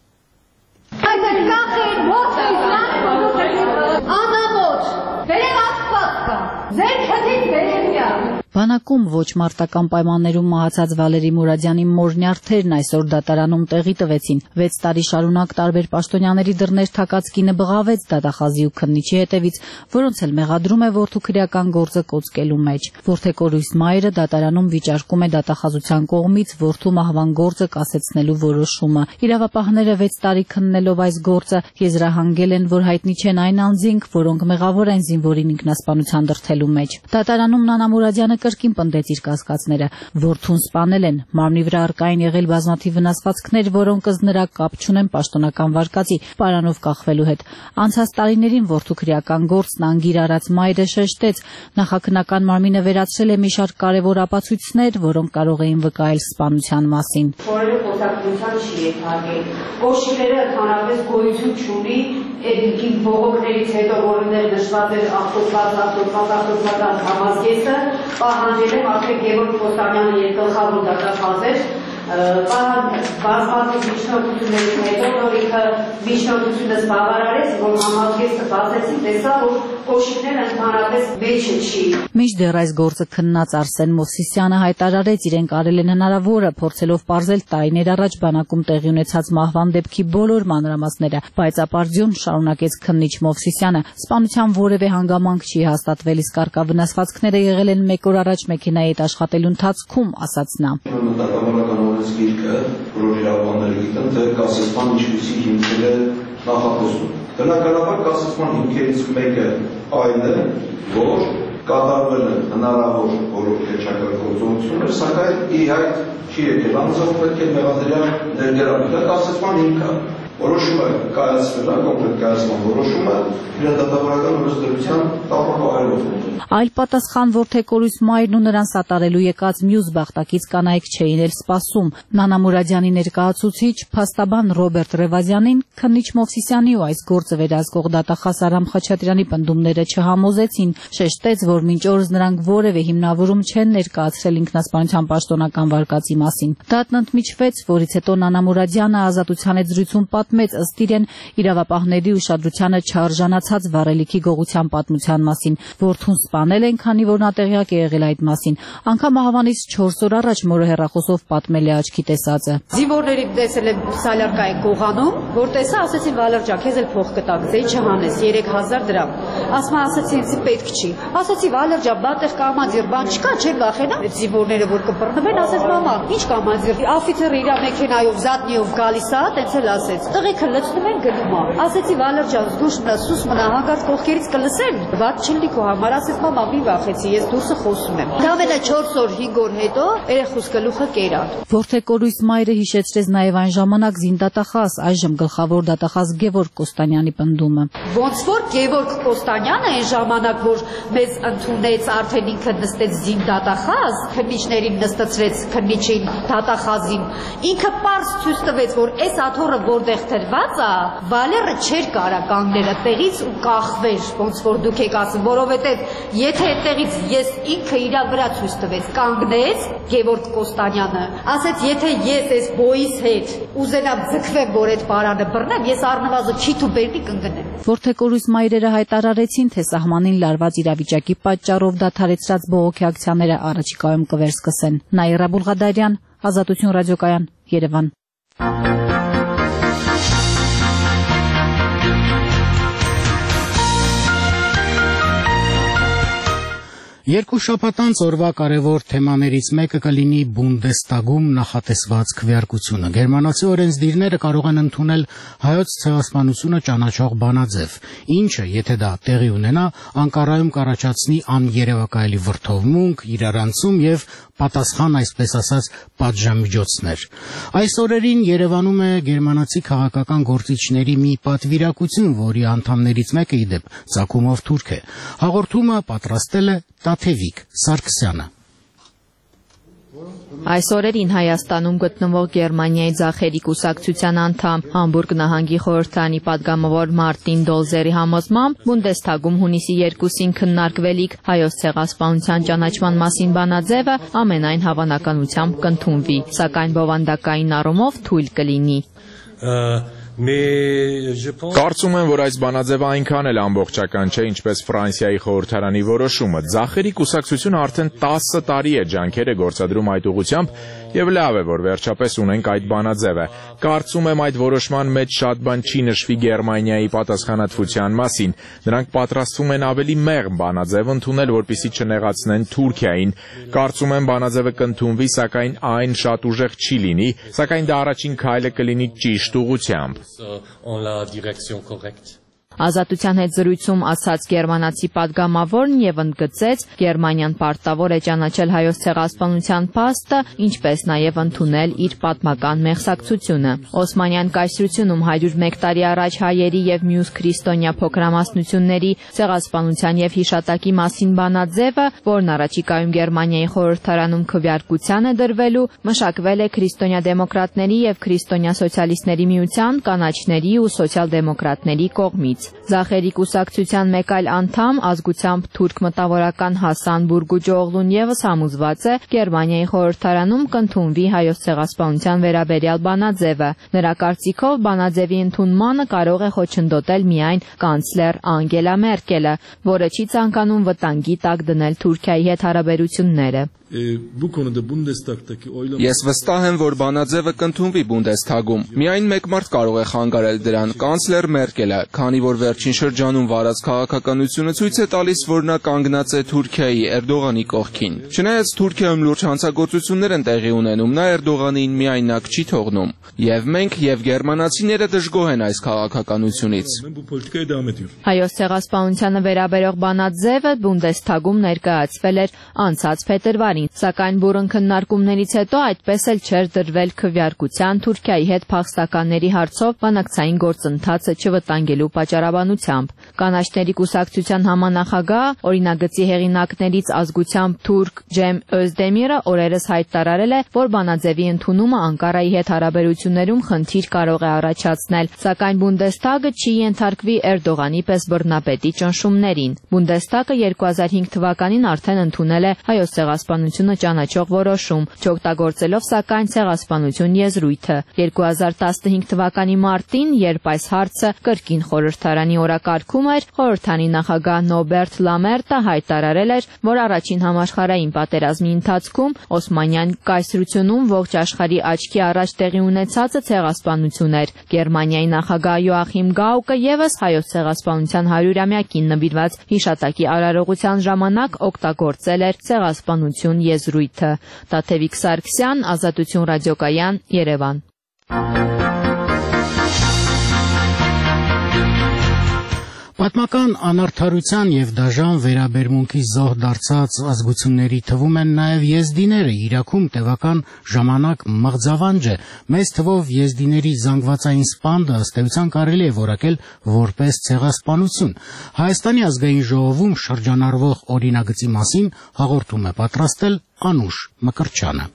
Բանակում ոչ մարտական պայմաններում մահացած Վալերի Մուրադյանի մոր նյարդերն այսօր դատարանում տեղի տվեցին։ Վեց տարի շարունակ տարբեր պաշտոնյաների դռներ թակած կինը բղավեց դատախազի ու քննիչի հետևից, որոնց էլ մեղադրում է որդու քրեական գործը կոծկելու մեջ։ Որդեկորույս մայրը դատարանում վիճարկում է դատախազության կողմից որդու մահվան գործը կասեցնելու որոշումը։ Իրավապահները վեց տարի քննելով այս գործը եզրահանգել են, որ հայտնի չեն այն անձինք, որոնք մեղավոր են զինվորին ինքնասպանության դրդելու մեջ։ Դատարանում Նանա Մուրադյանը կրկին պնդեց իր կասկածները։ Որդուն սպանել են, մարմնի վրա առկա են եղել բազմաթիվ վնասվածքներ, որոնք ըստ նրա կապ չունեն պաշտոնական վարկածի պարանով կախվելու հետ։ Անցած տարիներին որդու քրեական գործն անգիր արած մայրը շեշտեց, նախաքննական մարմինը վերացրել է մի շարք կարևոր ապացույցներ, որոնք կարող էին վկայել սպանության մասին։ Որևէ խոսակցության չի ենթարկել։ Կոշիկները ընդհանրապես գոյություն չունի, այդ բողոքներից հետո որոններ նշված էր ավտոպատ, ավտոպատ, ավտոպատ համազգեստը, պահանջել եմ արդեն Գևորգ Պոստամյանը եւ գլխավոր դատախազեր բազմաթիվ միջնորդություններից հետո, որ ինքը միջնորդությունս բավարարեց, որ համազգեստը բացեցին, տեսա, որ կոշիկները ընդհանրապես մեջը չի։ Մինչդեռ այս գործը քննած Արսեն Մովսիսյանը հայտարարեց, իրենք արել են հնարավորը, փորձելով պարզել տարիներ առաջ բանակում տեղի ունեցած մահվան դեպքի բոլոր մանրամասները, բայց ապարդյուն շարունակեց քննիչ Մովսիսյանը, սպանության որևէ հանգամանք չի հաստատվել, իսկ արկա վնասվածքները եղել են մեկ օր առաջ մեքենայի հետ աշխատելու ընթացքում, ասաց նա։ Գիրքը, որ իրավաբանները գիտեն, թե կասեցման ինչպիսի հիմքեր է նախատեսում։ Բնականաբար կասեցման հիմքերից մեկը այն է, որ կատարվել է հնարավոր բոլոր քերչական գործողությունները, սակայն ի հայտ չի եկել անձով պետք է մեղադրյալ ներգրավել։ Դա կասեցման հիմք է։ Որոշումը կայացվել է, կոնկրետ կայացման որոշումը իրադարձական օրենսդրության տապակայելով։ Այլ պատասխան որդեկորույս մայրն ու նրան սատարելու եկած մյուս բախտակից կանայք չէին էլ սպասում։ Նանա Մուրադյանի ներկայացուցիչ փաստաբան Ռոբերտ Ռևազյանին քննիչ Մովսիսյանի ու այս գործը վերահսկող դատախազ Արամ Խաչատրյանի պնդումները չհամոզեցին, շեշտեց, որ մինչ օրս նրանք որևէ հիմնավորում չեն ներկայացրել ինքնասպանության պաշտոնական վարկածի մասին։ Դատն ընդմիջվեց, որից հետո Նանա Մուրադյանը ազատության հետ զրույցում մեծ ըստ իրեն իրավապահների ուշադրությանը չարժանացած վառելիքի գողության պատմության մասին։ Որդուն սպանել են, քանի որ նա տեղյակ է եղել այդ մասին։ Անգամ ահավանից չորս օր առաջ մորը հեռախոսով պատմել է աչքի տեսածը։ Զինվորներին տեսել եմ Սալյարկայի գողանում, որ տեսա, ասեցին Վալերջա, քեզ էլ փող կտակ, ձեի չհանես երեք հազար դրամ։ Ասма ասեցի, ինձ պետք չի։ Ասացի Վալերջա, բատեղ կամադիր բան չկա, չեն վախենա։ Այդ զինվորները որ կբռնվեն, ասեց մամա, ի՞նչ կամադիր։ Աֆիցերը իր մեքենայով զատնիով գալիս է, տենց էլ ասեց։ Տղեկը լցնում են գնում է։ Ասեցի Վալերջա, զգուշ մնա, սուս մնա, հանկարծ կողքերից կլսեն։ Ված չլինի քո համար, ասեց մամա, մի վախեցի, ես դուրսը խոսում եմ։ Դա մենա չորս օր հինգ օր հետո երեխուս գլուխը կերան։ Որդեկորույս մայրը հիշեցրեց նաև այն ժամանակ զինդատախազ, այժմ գլխավոր դատախազ Գևորգ Կոստանյանի պնդումը։ Ոնց որ Գևորգ Կոստանյանը այն ժամանակ, որ մեզ ընդունեց, արդեն ինքը նստեց զինդատախազ, քննիչներին նստեցրեց քննիչին դատախազին, ինքը պարզ ցույց տվեց, որ այս աթոռը որտեղ դրված է, Վալերը չէր կարա կանգնել տեղից ու կախվեր, ոնց որ դուք եք ասում, որովհետև եթե այդտեղից ես ինքը իր վրա ցույց տվեց, կանգնեց Գևորգ Կոստանյանը, ասեց, եթե ես այս բոյից հետ ուզենամ ձգվեմ, որ այդ պարանը բռնեմ, ես առնվազն քիթ ու բերնի կընկնեմ։ Որդեկորույս մայրերը հայտարարեցին, թե սահմանին լարված իրավիճակի պատճառով դադարեցրած բողոքի ակցիաները առաջիկայում կվերսկսեն։ Նաիրա Բուլղադարյան, Ազատություն ռադիոկայան, Երևան։ Երկու շաբաթ անց օրվա կարևոր թեմաներից մեկը կլինի Բունդեստագում նախատեսված քվեարկությունը։ Գերմանացի օրենսդիրները կարող են ընդունել հայոց ցեղասպանությունը ճանաչող բանաձև, ինչը, եթե դա տեղի ունենա, Անկարայում կառաջացնի աներևակայելի վրդովմունք, իրարանցում եւ պատասխան, այսպես ասած, պատժամիջոցներ։ Այս օրերին Երևանում է գերմանացի քաղաքական գործիչների մի պատվիրակություն, որի անդամներից մեկը ի դեպ ծագումով թուրք է։ Հաղորդումը պատրաստել է Տաթևիկ Սարգսյանը։ Այս օրերին Հայաստանում գտնվող Գերմանիայի ձախերի կուսակցության անդամ Համբուրգ նահանգի խորհրդարանի պատգամավոր Մարտին Դոլզերի համոզմամբ Բունդեստագում հունիսի երկուսին քննարկվելիք հայոց ցեղասպանության ճանաչման մասին բանաձևը ամենայն հավանականությամբ կընդունվի, սակայն բովանդակային առումով թույլ կլինի։ Կարծում եմ, որ այս բանաձևը այնքան էլ ամբողջական չէ, ինչպես Ֆրանսիայի խորհրդարանի որոշումը։ Ձախերի կուսակցությունը արդեն տասը տարի է ջանքեր է գործադրում այդ ուղղությամբ եւ լավ է, որ վերջապես ունենք այդ բանաձևը։ Կարծում եմ, այդ որոշման մեջ շատ բան չի նշվի Գերմանիայի պատասխանատվության մասին։ Նրանք պատրաստվում են ավելի մեղմ բանաձև ընդունել, որպեսզի չնեղացնեն Թուրքիային։ Կարծում եմ, բանաձևը կընդունվի, սակայն այն շատ ուժեղ չի լինի, սակայն դա առաջին քայլը կլինի ճիշտ ուղղությամբ։ Ազատության հետ զրույցում ասաց գերմանացի պատգամավորն եւ ընդգծեց, Գերմանիան պարտավոր է ճանաչել հայոց ցեղասպանության փաստը, ինչպես նաեւ ընդունել իր պատմական մեղսակցությունը։ Օսմանյան կայսրությունում հարյուր մեկ տարի առաջ հայերի եւ մյուս քրիստոնյա փոքրամասնությունների ցեղասպանության եւ հիշատակի մասին բանաձևը, որն առաջիկայում Գերմանիայի խորհրդարանում քվեարկության է դրվելու, մշակվել է քրիստոնյա դեմոկրատների եւ քրիստոնյա սոցիալիստների միության, կանաչների ու սոցիալ-դեմոկրատների կողմից։ Ձախերի կուսակցության մեկ այլ անդամ, ազգությամբ թուրք մտավորական Հասան Բուրգուջօղլուն եւս համոզված է, Գերմանիայի խորհրդարանում կընդունվի հայոց ցեղասպանության վերաբերյալ բանաձևը։ Նրա կարծիքով բանաձևի ընդունմանը կարող է խոչընդոտել միայն կանցլեր Անգելա Մերկելը, որը չի ցանկանում վտանգի տակ դնել Թուրքիայի հետ հարաբերությունները։ Ես վստահ եմ, որ բանաձևը կընդունվի Բունդեստագում։ Միայն մեկ մարդ կարող է խանգարել դրան՝ կանցլեր Մերկելը, քանի որ վերջին շրջանում վարած քաղաքականությունը ցույց է տալիս, որ նա կանգնած է Թուրքիայի Էրդողանի կողքին։ Չնայած Թուրքիայում լուրջ հանցագործություններ են տեղի ունենում, նա Էրդողանին միայնակ չի թողնում։ Եվ մենք եւ գերմանացիները դժգոհ են այս քաղաքականությունից։ Հայոց ցեղասպանությանը վերաբերող բանաձևը Բունդեստագում ներկայացվել էր անցած փետրվարին, սակայն բուռն քննարկումներից հետո այդպես էլ չէր դրվել քվեարկության Թուրքիայի հետ փախստականների հարցով բանակցային գործընթացը չվտանգելու պատճառաբանությամբ։ Կանաչների կուսակցության համանախագահ, օրինագծի հեղինակներից ազգությամբ թուրք Ջեմ Özdemir-ը օրերս հայտարարել է, որ բանաձևի ընդունումը Անկարայի հետ հարաբերություններում խնդիր կարող է առաջացնել, սակայն Բունդեստագը չի ենթարկվի Էրդողանի պես բռնապետի ճնշումներին։ Բունդեստագը երկու հազար հինգ թվականին արդեն ընդունել է հայոց ցեղասպանությունը ճանաչող որոշում, չօգտագործելով սակայն ցեղասպանություն եզրույթը։ երկու հազար տասնհինգ թվականի մարտին, երբ այս հարցը կրկին խորհրդարանի օրակարգում էր, խորհրդանի նախագահ Նոբերտ Լամերտը հայտարարել էր, որ առաջին համաշխարհային պատերազմի ընթացքում Օսմանյան կայսրությունում ողջ աշխարհի աչքի առաջ տեղի ունեցածը ցեղասպանություն էր։ Գերմանիայի նախագահ Յոախիմ Գաուկը ևս հայոց ցեղասպանության հարյուրամյակին նվիրված հիշատակի արարողության ժամանակ օգտագործել էր ցեղասպանություն եզրույթը։ Տաթևիկ Սարգսյան, Ազատություն ռադիոկայան, Երևան։ Պատմական անարդարության եւ դաժան վերաբերմունքի զոհ դարձած ազգությունների թվում են նաեւ եզդիները, Իրաքում տևական ժամանակ մղձավանջ է։ Մեծ թվով եզդիների զանգվածային սպանդը ըստ էության կարելի է որակել որպես ցեղասպանություն։ Հայաստանի ազգային ժողովում շրջանառվող օրինագծի մասին հաղորդում է պատրաստել Անուշ Մկրտչյանը։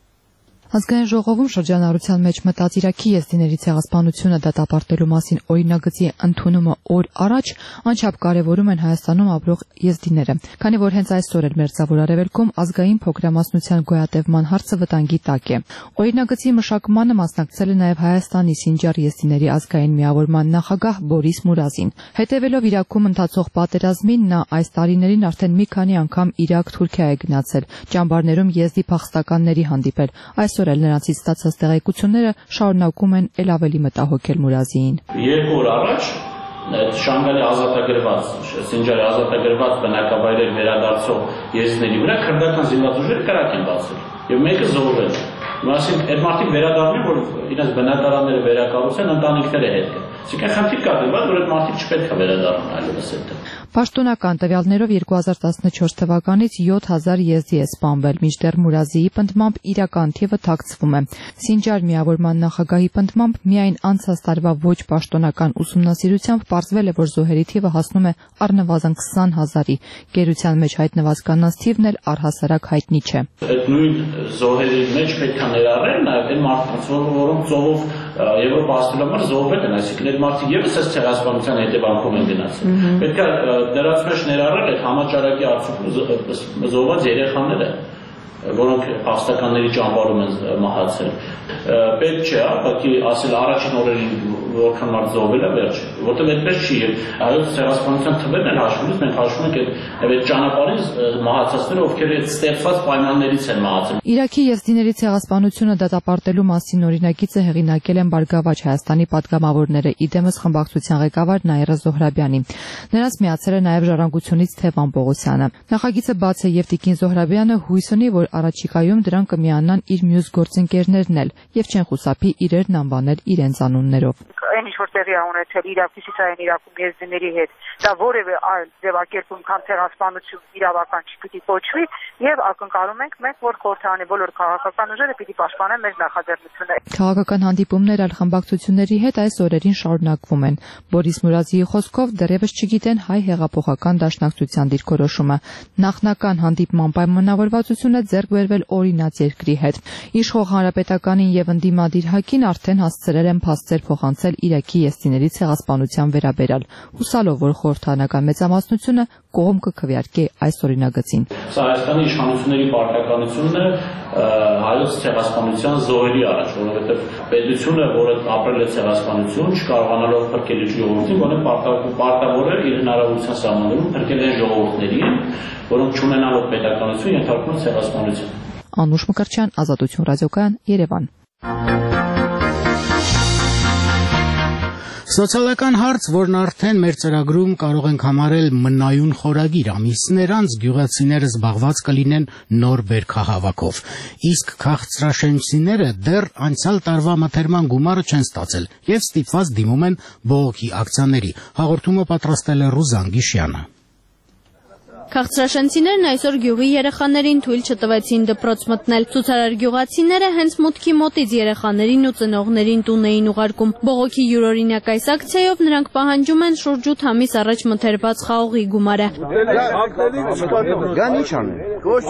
Ազգային ժողովում շրջանառության մեջ մտած Իրաքի եզդիների ցեղասպանությունը դատապարտելու մասին օրինագծի ընդունումը օր առաջ անչափ կարևորում են Հայաստանում ապրող եզդիները, քանի որ հենց այսօր էլ Մերձավոր Արևելքում ազգային փոքրամասնության գոյատևման հարցը վտանգի տակ է։ Օրինագծի մշակմանը մասնակցել է նաև Հայաստանի Սինջար եզդիների ազգային միավորման նախագահ Բորիս Մուրազին։ Հետևելով Իրաքում ընթացող պատերազմին, նա այս տարիներին արդեն մի քանի անգամ Իրաք-Թուրքիա է գնացել, ճամբարներում եզդի փախստականների հանդիպել։ Այս Այսօր էլ նրանցից ստացած տեղեկությունները շարունակում են ել ավելի մտահոգել Մուրազիին։ Երկու օր առաջ Շանգալի ազատագրված, Սինջարի ազատագրված բնակավայրեր վերադարձող եզդիների վրա քրդական զինված ուժերը կրակ են բացել եւ մեկը զոհվել։ Այսինքն այդ մարդիկ վերադառնում են, որ իրենց բնակարանները վերակառուցեն, ընտանիքները հետ գան։ Այսինքն խնդիր կա դրված, որ այդ մարդիկ չպետք է վերադառնան այլևս այդտեղ։ Պաշտոնական տվյալներով երկու հազար տասնչորս թվականից յոթ հազար եզդի է սպանվել, մինչդեռ Մուրազիի պնդմամբ իրական թիվը թաքցվում է։ Սինջար միավորման նախագահի պնդմամբ միայն անցած տարվա ոչ պաշտոնական ուսումնասիրությամբ պարզվել է, որ զոհերի թիվը հասնում է առնվազն քսան հազարի։ Գերության մեջ հայտնված կանանց թիվն էլ առհասարակ հայտնի չէ։ Այդ նույն զոհերի մեջ պետք է ներառել նաև այն մարդկանց, որոնք ծովով Եվրոպա հասնելու համար զոհվել են, այսինքն այդ մարդիկ ևս այս ցեղասպանության հետևանքով են գնացել։ Պետք է դրանց մեջ ներառել այդ համաճարակի արդյունքում զոհված երեխաները, որոնք փախստականների ճամբարում են մահացել։ Պետք չէ, ուղղակի ասել առաջին օրերին որքան մարդ զոհվել է, վերջ, որտեղ այդպես չի։ Հայոց ցեղասպանության թվերն են հաշվում, մենք հաշվում ենք այդ ճանապարհին մահացածները, ովքեր այդ ստեղծված պայմաններից են մահացել։ Իրաքի եզդիների ցեղասպանությունը դատապարտելու մասին օրինագիծը հեղինակել են Բարգավաճ Հայաստանի պատգամավորները, իդեմս խմբակցության ղեկավար Նաիրա Զոհրաբյանի։ Նրանց միացել է նաև Ժառանգությունից Թևան Պողոսյանը։ Նախագիծը բաց է եւ Տիկին Զոհրաբյանը հույս ունի, որ առաջիկայում դրան կմիանան իր մյուս գործընկերներն էլ եւ չեն խուսափի իրերն անվանել իրենց անուններով։ Այն ինչ որ տեղի է ունեցել Իրաքի Սիսային Իրաքում եզդիների հետ, դա որևէ այլ ձևակերպում քան ցեղասպանություն իրավական չպիտի կոչվի եւ ակնկալում ենք մենք, որ խորհրդարանի բոլոր քաղաքական ուժերը պիտի պաշտպանեն մեր նախաձեռնությունները։ Քաղաքական հանդիպումներ այլ խմբակցությունների հետ այս օրերին շարունակվում են։ Բորիս Մուրազիի խոսքով դեռևս չգիտեն հայ հեղափոխական դաշնակցության դիրքորոշումը։ Նախնական հանդիպման պայմանավորվածությունը ձեռք բերվել օրինաց երկրի հետ։ Իշխող հանրապետականին եւ ընդդիմադիր ՀԱԿ-ին արդեն հասցրել են փաստեր փոխանցել Իրաքի եզդիների ցեղասպանության վերաբերյալ, հուսալով, որ խորհրդարանական մեծամասնությունը կողմ կքվեարկի այս օրինագծին։ Սա Հայաստանի իշխանությունների պարտականությունն է հայոց ցեղասպանության զոհերի առաջ, որովհետև պետությունը, որը ապրել է ցեղասպանություն, չկարողանալով փրկել իր ժողովրդին, որը պարտավոր է իր հնարավորության սահմաններում փրկել այն ժողովուրդներին, որոնք չունենալով պետականություն ենթարկվում են ցեղասպանության։ Անուշ Մկրտչյան, Ազատություն ռադիոկայան, Երևան։ Սոցիալական հարց, որն արդեն մեր ծրագրում կարող ենք համարել մնայուն խորագիր, ամիսներ անց գյուղացիները զբաղված կլինեն նոր բերքահավաքով, իսկ քաղցրաշենցիները դեռ անցյալ տարվա մթերման գումարը չեն ստացել եւ ստիպված դիմում են բողոքի ակցիաների։ Հաղորդումը պատրաստել է Ռուզան Գիշյանը։ Քաղցրաշենցիներն այսօր գյուղի երեխաներին թույլ չտվեցին դպրոց մտնել։ Ցուցարար գյուղացիները հենց մուտքի մոտից երեխաներին ու ծնողներին տուն էին ուղարկում։ Բողոքի յուրօրինակ այս ակցիայով նրանք պահանջում են շուրջ ութ ամիս առաջ մթերված խաղողի գումարը։ Գան ինչ անեն։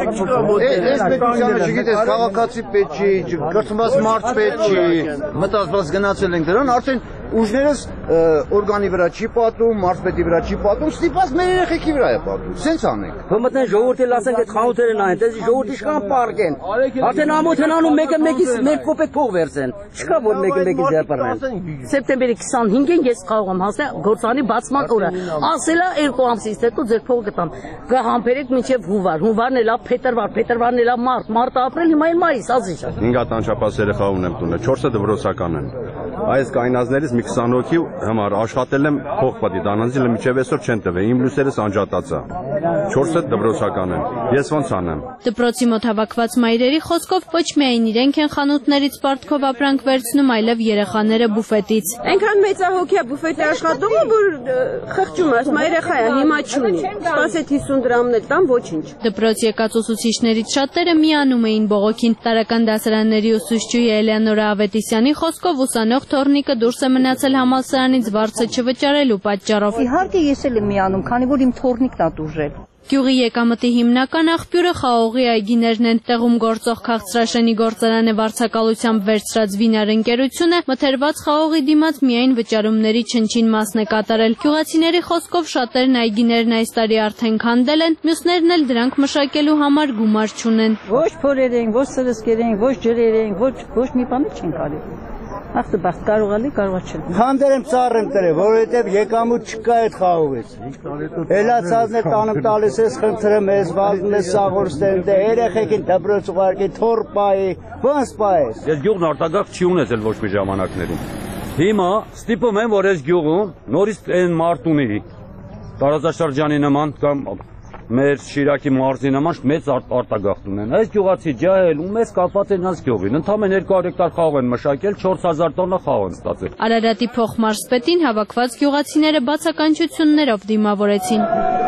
Այս պետությանը չգիտես քաղաքացի պետք չի, կրթված մարդ պետք չի, մտածված գնացել ենք դրան, արդեն ուժներս օրգանի վրա չի պատում, մարզպետի վրա չի պատում, ստիպված մեր երեխեքի վրա է պատում։ Սենց անենք։ Որ մտնեն ժողովրդին ասենք այդ խանութերը նայեն, դες ժողովրդի շքան պարկեն։ Արդեն ամոթ են անում մեկը մեկից մեր կոպեկ փող վերցեն։ Չկա որ մեկը մեկից ձեռբռնեն։ Սեպտեմբերի քսանհինգին ես կարող եմ հասնել գործանի բացման օրը։ Ասելա երկու ամսից հետո ձեր փողը կտամ։ Կհամբերեք մինչև հունվար, հունվարն էլ է փետրվար, փետրվարն էլ է մարտ, մարտը ապրիլ, հիմա էլ մայիս, ազիժ։ հինգ հատ անչափահաս երեխա ունեմ տունը, չորսը դպրոցական են։ Այս կայնազներից մի քսան հոգի համար աշխատել եմ փող պատի դանանձիլը միջև այսօր չեն տվել, իմ լույսերս անջատած է։ չորսը դպրոցական են։ Ես ոնց անեմ։ Դպրոցի մոտ հավաքված մայրերի խոսքով ոչ միայն իրենք են խանութներից պարտքով ապրանք վերցնում, այլև երեխաները բուֆետից։ Այնքան մեծահոգի է բուֆետի աշխատումը, որ խղճում է, ասում երեխա է, հիմա չունի։ Սպասეთ հիսուն դրամն էլ տամ, ոչինչ։ Դպրոց եկած ուսուցիչներից շատերը միանում էին բողոքին։ Տարրական դասարանների ուսուցչուհի Էլեոնորա Ավետիսյանի խոսքով ուսանող Թորնիկը դուրս է մնացել համալսարանից վարձը չվճարելու պատճառով։ Իհարկե ես էլ եմ միանում, քանի որ իմ թորնիկն է դուժել։ Գյուղի եկամտի հիմնական աղբյուրը խաղողի այգիներն են։ Տեղում գործող Քաղցրաշենի գործարանը վարձակալությամբ վերցրած Վինար ընկերությունը մթերված խաղողի դիմաց միայն վճարումների չնչին մասն է կատարել։ Գյուղացիների խոսքով շատերն այգիներն այս տարի արդեն քանդել են, մյուսներն էլ դրանք մշակելու համար գումար չունեն։ Ոչ փորեր են, ոչ սրսկեր են, ոչ ջրեր են, ոչ ոչ մի բան չեն կարել։ Ախտը բախտ կարող ալի, կարող չէ։ Քանդեր եմ ծառ եմ տրել, որովհետև եկամուտ չկա այդ խաղողից։ Էլացածն է տանում տալիս ես խնդրեմ ես, վազում ես սաղորստեն, դե երեխեքին դպրոց ուղարկի, թոր պայի, ոնց պայես։ Ես գյուղն արտագաղթ չի ունեցել ոչ մի ժամանակներում։ Հիմա ստիպում եմ, որ այս գյուղում նորից այն մարտունի տարածաշրջանի նման կամ մեր Շիրակի մարզի նման մեծ արտագաղթ ունեն։ Այս գյուղացի ջահել ու մեծ կապված են այս գյուղին։ Ընդամենը երկու հեկտար խաղ են մշակել, չորս հազար տոննա խաղ են ստացել։ Արարատի փոխմարզպետին հավաքված գյուղացիները բացականչություններով դիմավորեցին։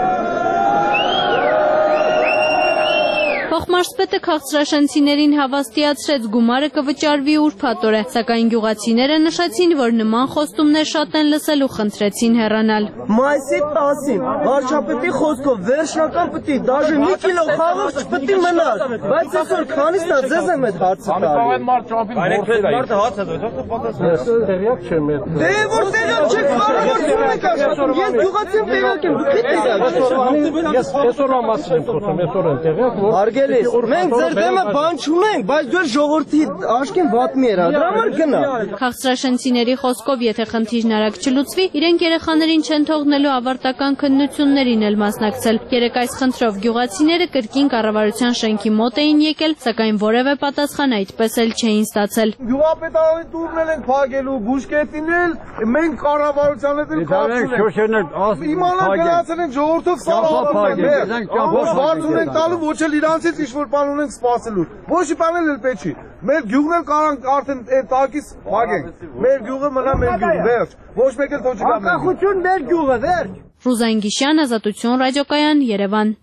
Փոխմարզպետը քաղցրաշենցիներին հավաստիացրեց գումարը կվճարվի ուրբաթ օրը, սակայն գյուղացիները նշեցին, որ նման խոստումներ շատ են լսել ու խնդրեցին հեռանալ։ Մայիսի տասին վարչապետի խոսքով վերջնական պիտի դաժե մի կիլո խաղող չպիտի մնար, բայց այսօր քանիսն է ձեզ եմ այդ հարցը տալի։ Մարդը հարց է դու պատասխան։ Տեղյակ չեմ ես։ Դե որ տեղյակ չեք, կառավարություն եք աշխատում։ Ես գյուղացին տեղյակ եմ, դուք տեղյակ։ Ես այսօրվա մասին եմ խոսում, այսօր եմ տեղյակ, որ Մենք ձեր դեմը բան չունենք, բայց դու ժողովրդի աշկին վատ մի երա, դրա համար գնա։ Քաղցրաշենցիների խոսքով, եթե խնդիրն արագ չլուծվի, իրենք երեխաներին չեն թողնելու ավարտական քննություններին էլ մասնակցել։ Երեկ այս խնդրով գյուղացիները կրկին կառավարության շենքի մոտ էին եկել, սակայն որևէ պատասխան այդպես էլ չէին ստացել։ Գյուղապետարանի տուրն էլ են փակելու, բուժկետին էլ մենք կառավարության հետ էլ կապ չունենք։ Իմանալ գնացել են ժողովրդով սարահարում են։ Ոչ բարձ ունենք տալու, ոչ էլ իրանցից ինչ-որ բան ունենք սպասելու։ Ոչ մի բան էլ պետք չի։ Մեր գյուղն էլ կարանք արդեն այդ տակից փակենք։ Մեր գյուղը մնա մեր գյուղ, վերջ։ Ոչ մեկ էլ թող չգա։ Անկախություն մեր գյուղը, վերջ։ Ռուզան Գիշյան, Ազատություն ռադիոկայան, Երևան։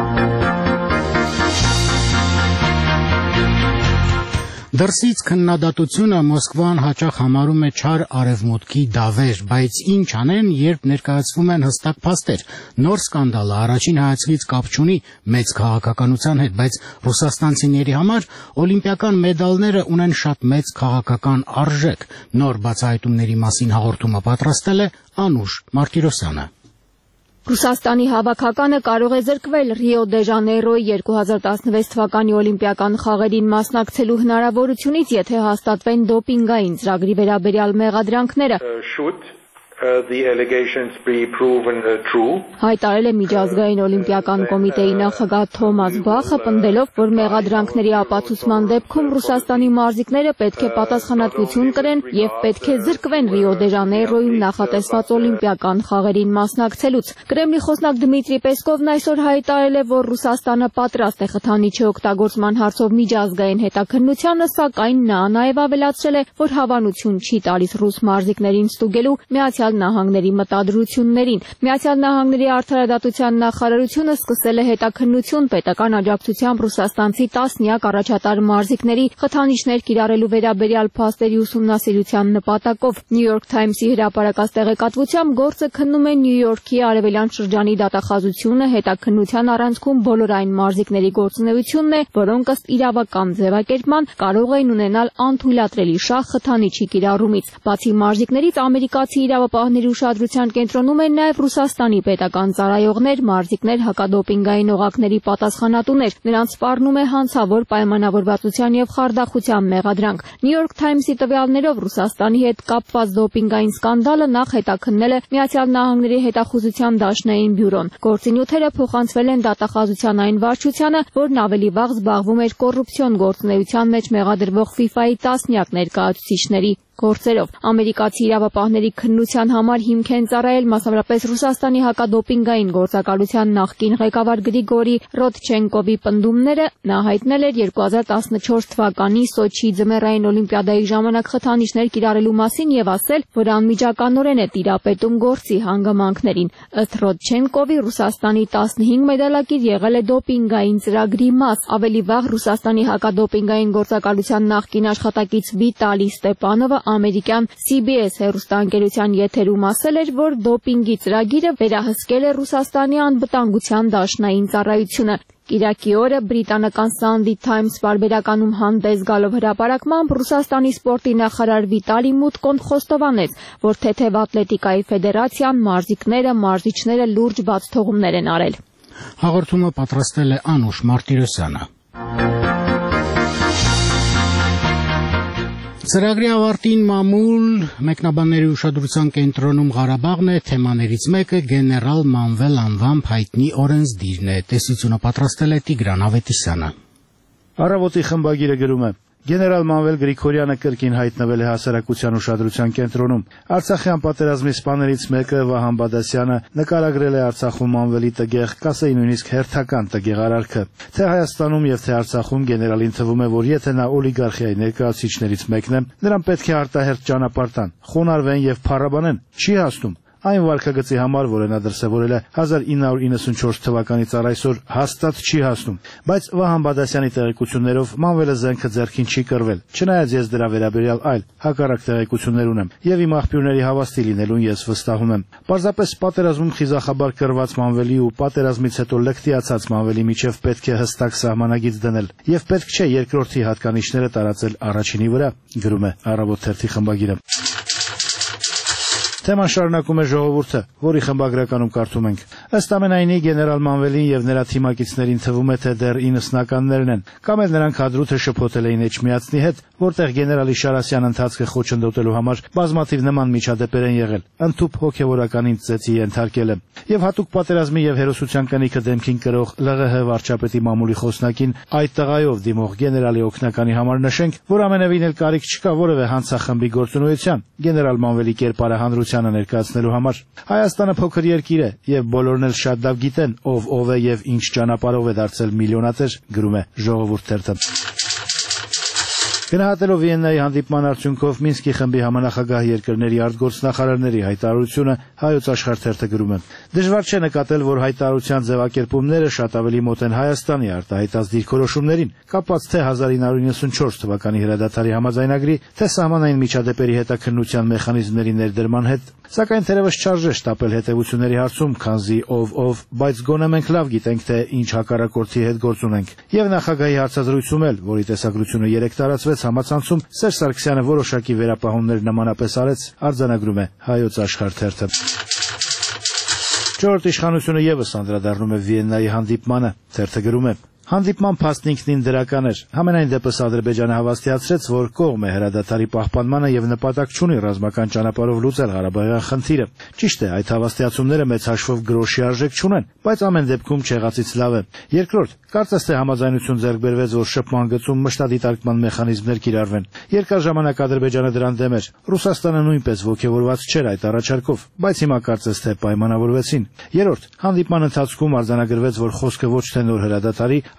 Դրսից քննադատությունը Մոսկվան հաճախ համարում է չար արևմուտքի դավեր, բայց ինչ անեն, երբ ներկայացվում են հստակ փաստեր։ Նոր սկանդալը առաջին հայացքից կապ չունի մեծ քաղաքականության հետ, բայց ռուսաստանցիների համար օլիմպիական մեդալները ունեն շատ մեծ քաղաքական արժեք։ Նոր բացահայտումների մասին հաղորդումը պատրաստել է Անուշ Մարտիրոսյանը։ Ռուսաստանի հավաքականը կարող է զրկվել Ռիո դե Ժանեյրոյի երկու հազար տասնվեց թվականի օլիմպիական խաղերին մասնակցելու հնարավորությունից, եթե հաստատվեն դոպինգային ծրագրի վերաբերյալ մեղադրանքները։ The allegations be proven true. Հայտարարել է միջազգային օլիմպիական կոմիտեի նախագահ Թոմաս Բախը, պնդելով, որ մեղադրանքների ապացուցման դեպքում Ռուսաստանի մարզիկները պետք է պատասխանատվություն կրեն եւ պետք է զրկվեն Ռիո դե Ժանեյրոյում նախատեսված օլիմպիական խաղերին մասնակցելուց։ Կրեմլի խոսնակ Դմիտրի Պեսկովն այսօր հայտարարել է, որ Ռուսաստանը պատրաստ է խթանիչի օգտագործման հարցով միջազգային հետաքննությանը, սակայն նա նաեւ ավելացրել է, որ հավանություն չի տալիս ռուս մարզիկներին ստուգելու Միացյալ Միացյալ Նահանգների մտադրություններին։ Միացյալ Նահանգների արդարադատության նախարարությունը սկսել է հետաքննություն պետական աջակցությամբ ռուսաստանցի տասնյակ առաջատար մարզիկների խթանիչներ կիրառելու վերաբերյալ փաստերի ուսումնասիրության նպատակով։ New York Times-ի հրապարակած տեղեկատվությամբ գործը քննում է Նյու Յորքի արևելյան շրջանի դատախազությունը, հետաքննության առանցքում բոլոր այն մարզիկների գործունեությունն է, որոնք ըստ իրավական ձևակերպման կարող էին ունենալ անթույլատրելի շահ խթանիչի կիրառումից։ Բացի մարզիկներից, ամերիկացի իրավապահների ուշադրության կենտրոնում են նաև Ռուսաստանի պետական ծառայողներ, մարզիկներ, հակադոպինգային օղակների պատասխանատուներ։ Նրանց սպառնում է հանցավոր պայմանավորվածության եւ խարդախության մեղադրանք։ New York Times-ի տվյալներով Ռուսաստանի հետ կապված դոպինգային սկանդալը նախ հետաքննել է Միացյալ Նահանգների հետախուզության դաշնային բյուրոն։ Գործի նյութերը փոխանցվել են դատախազության այն վարչությանը, որն ավելի վաղ զբաղվում էր կոռուպցիոն գործունեության մեջ մեղադրվող FIFA-ի տասնյակ ներկայացուցիչների գործերով։ Ամերիկացի իրավապահների քննության համար հիմք են ծառայել մասնավորապես Ռուսաստանի հակադոպինգային գործակալության նախկին ղեկավար Գրիգորի Ռոդչենկովի պնդումները։ Նա հայտնել էր երկու հազար տասնչորս թվականի Սոչի ձմեռային օլիմպիադայի ժամանակ խթանիչներ կիրառելու մասին եւ ասել, որ անմիջականորեն է տիրապետում գործի հանգամանքներին։ Ըստ Ռոդչենկովի Ռուսաստանի տասնհինգ մեդալակիր եղել է դոպինգային ծրագրի մաս։ Ավելի վաղ Ռուսաստանի հակադոպինգային գործակալության նախկին աշխատակից Վիտալի Ստեպանովը ամերիկյան C B S հեռուստաընկերության եթերում ասել էր, որ դոպինգի ծրագիրը վերահսկել է Ռուսաստանի անվտանգության դաշնային ծառայությունը։ Կիրակի օրը բրիտանական Sunday Times պարբերականում հանդես գալով հրապարակմամբ Ռուսաստանի սպորտի նախարար Վիտալի Մուտկոն խոստովանեց, որ թեթև ատլետիկայի ֆեդերացիան, մարզիկները, մարզիչները լուրջ բացթողումներ են արել։ Հաղորդումը պատրաստել է Անուշ Մարտիրոսյանը։ Ծրագրի ավարտին մամուլ մեկնաբանների ուշադրության կենտրոնում Ղարաբաղն է, թեմաներից մեկը գեներալ Մանվել անվամբ հայտնի օրենսդիրն է։ Տեսությունը պատրաստել է Տիգրան Ավետիսյանը։ Առավոտի խմբագիրը գրում է. Գեներալ Մանվել Գրիգորյանը կրկին հայտնվել է հասարակության ուշադրության կենտրոնում։ Արցախյան պատերազմի սպաներից մեկը Վահան Բադասյանը նկարագրել է Արցախում Մանվելի տգեղ, կասեի նույնիսկ հերթական տգեղ արարքը։ Թե Հայաստանում եւ թե Արցախում գեներալին թվում է, որ եթե նա օլիգարխիայի ներկայացուցիչներից մեկն է, նրան պետք է արտահերթ ճանապարհ տան, խոնարհվեն եւ փառաբանեն։ Չի հասնում։ Այն վարկագծի համար, որը նա դրսևորել է հազար ինը հարյուր իննսունչորս թվականից առ այսօր, հաստատ չի հասնում։ Բայց Վահան Բադասյանի տեղեկություններով Մանվելը զենքը ձեռքին չի կռվել։ Չնայած ես դրա վերաբերյալ այլ հակառակ տեղեկություններ ունեմ, եւ իմ աղբյուրների հավաստի լինելուն ես վստահում եմ։ Պարզապես պատերազմում խիզախաբար կռված Մանվելի ու պատերազմից հետո լկտիացած Մանվելի միջև պետք է հստակ սահմանագիծ դնել, եւ պետք չէ երկրորդի հատկանիշները տարածել առաջինի վրա, գրում է Առավոտ թերթի խմբագիրը։ Թեման շարունակում է ժողովուրդը, որի խմբագրականում կարդում ենք. Ըստ ամենայնի գեներալ Մանվելին եւ նրա թիմակիցներին թվում է, թե դեռ իննսնականներն են, կամ էլ նրանք հադրութը շփոթել էին Էջմիածնի հետ, որտեղ գեներալ Իշարասյան ընթացքը խոչընդոտելու համար բազմաթիվ նման միջադեպեր են եղել, ընդཐུպ հոգեվորական ինձեցի ենթարկել է։ Եվ հատուկ պատերազմի եւ հերոսության կնիքը դեմքին կրող L G H վարչապետի մամուլի խոսնակին այդ տղայով դիմող գեներալի օգնականի համար նշենք, որ ամենևին էլ կարիք չկա որևէ հանցախմբի գործունեության գեներալ Մանվելի կերպարը հանրությանը ներկայացնելու համար։ Հայաստանը փոքր երկիր է եւ բոլորն էլ շատ լավ գիտեն ով ով է եւ ինչ ճանապարհով է դարձել միլիոնատեր, գրում է Ժողովուրդ թերթը։ Գնահատելով Վիեննայի հանդիպման արդյունքով Մինսկի խմբի համանախագահ երկրների արտգործնախարարների հայտարարությունը Հայոց Աշխարհ թերթը գրում է. Դժվար չէ նկատել, որ հայտարարության ձևակերպումները շատ ավելի մոտ են Հայաստանի արտահայտած դիրքորոշումներին, կապված թե հազար ինը հարյուր իննսունչորս թվականի հրադադարի համաձայնագրի, թե սահմանային միջադեպերի հետաքննության մեխանիզմների ներդրման հետ, սակայն թերևս չարժե շտապել հետևությունների հարցում, քանզի ով ով, բայց գոնե մենք լավ գիտենք, թե ինչ հակառակորդի հետ գործ ունենք։ Եվ նախագահի հարցազրույցում էլ, որի տեսագրությունը երեկ տարածվեց համացանցում, Սերժ Սարգսյանը որոշակի վերապահումներ նմանապես արեց, արձանագրում է Հայոց Աշխարհ թերթը։ Չորրորդ իշխանությունը եւս անդրադառնում է Վիեննայի հանդիպմանը, թերթը գրում է. Հանդիպման փաստն ինքնին դրական էր։ Համենայն դեպս Ադրբեջանը հավաստիացրեց, որ կողմ է հրադադարի պահպանմանը եւ նպատակ չունի ռազմական ճանապարհով լուծել Ղարաբաղյան խնդիրը։ Ճիշտ է, այդ հավաստիացումները մեծ հաշվով գրոշի արժեք չունեն, բայց ամեն դեպքում չեղածից լավ է։ Երկրորդ, կարծես թե համաձայնություն ձեռք բերվեց, որ շփման գծում մշտադիտարկման մեխանիզմներ կիրառվեն։ Երկար ժամանակ Ադրբեջանը դրան դեմ էր։ Ռուսաստանը նույնպես ողջավորված չէր այդ առաջարկով, բայց հիմա կարծես թե պայմանավորվեցին։ Երրորդ, հանդիպման ընթացքում արձանագրվեց, որ խոսքը ոչ թե նոր հրադադարի,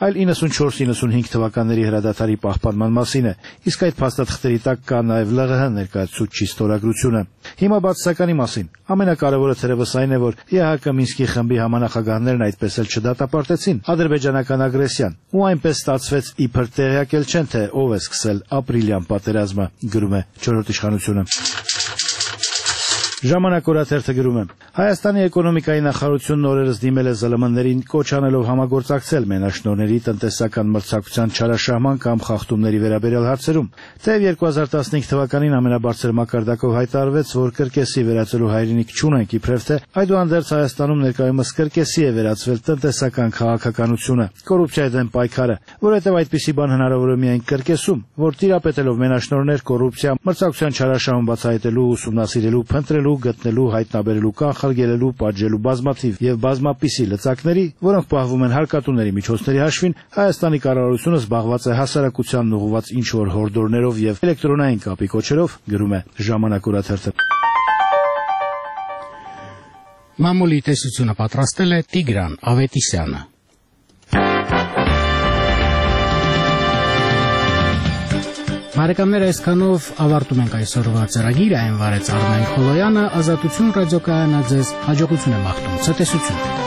այլ իննսունչորս իննսունհինգ թվականների հրադադարի պահպանման մասին է, իսկ այդ փաստաթղթերի տակ կա նաև Լ Ղ Հ ներկայացուցչի ստորագրությունը։ Հիմա բացասականի մասին ամենակարևորը թերևս այն է, որ Է Հ Կը Մինսկի խմբի համանախագահներն այդպես էլ չդատապարտեցին ադրբեջանական ագրեսիան, ու այնպես ստացվեց իբր տեղյակել չեն, թե ով է սկսել ապրիլյան պատերազմը, գրում է Չորրորդ իշխանությունը։ Ժամանակ օրաթերթը գրում է. Հայաստանի էկոնոմիկայի նախարարությունն օրերս դիմել է Զ Լ Մ-ներին կոչ անելով համագործակցել մենաշնորհների տնտեսական մրցակցության չարաշահման կամ խախտումների վերաբերյալ հարցերում։ Թեև երկու հազար տասնհինգ թվականին ամենաբարձր մակարդակով հայտարարվեց, որ կրկեսի վերածելու հայրենիք չունենք, իբրև թե այդուհանդերձ Հայաստանում ներկայումս կրկեսի է վերածվել տնտեսական քաղաքականությունը, կոռուպցիայի դեմ պայքարը, որովհետև այդպիսի բան հնարավոր է միայն կրկեսում, որ տիրապետելով մենաշնորհներ, կոռուպցիա, մրցակցության չարաշահում բացահայտելու, ուսումնասիրելու, փնտրելու, գտնելու, հայտնաբերելու, կանխարգելելու, պատժելու բազմաթիվ եւ բազմապիսի լծակների, որոնք պահվում են հարկատուների միջոցների հաշվին, Հայաստանի կառավարությունը զբաղված է հասարակությանն ուղղված ինչ-որ հորդորներով եւ էլեկտրոնային կապի կոչերով, գրում է Ժամանակ օրաթերթը։ Մամուլի տեսությունը պատրաստել է Տիգրան Ավետիսյանը։ Բարեկամներ, այսքանով ավարտում ենք այսօրվա ծրագիրը, այն վարեց Արմեն Խոլոյանը, Ազատություն ռադիոկայանը ձեզ հաջողություն է մաղթում, ցտեսություն։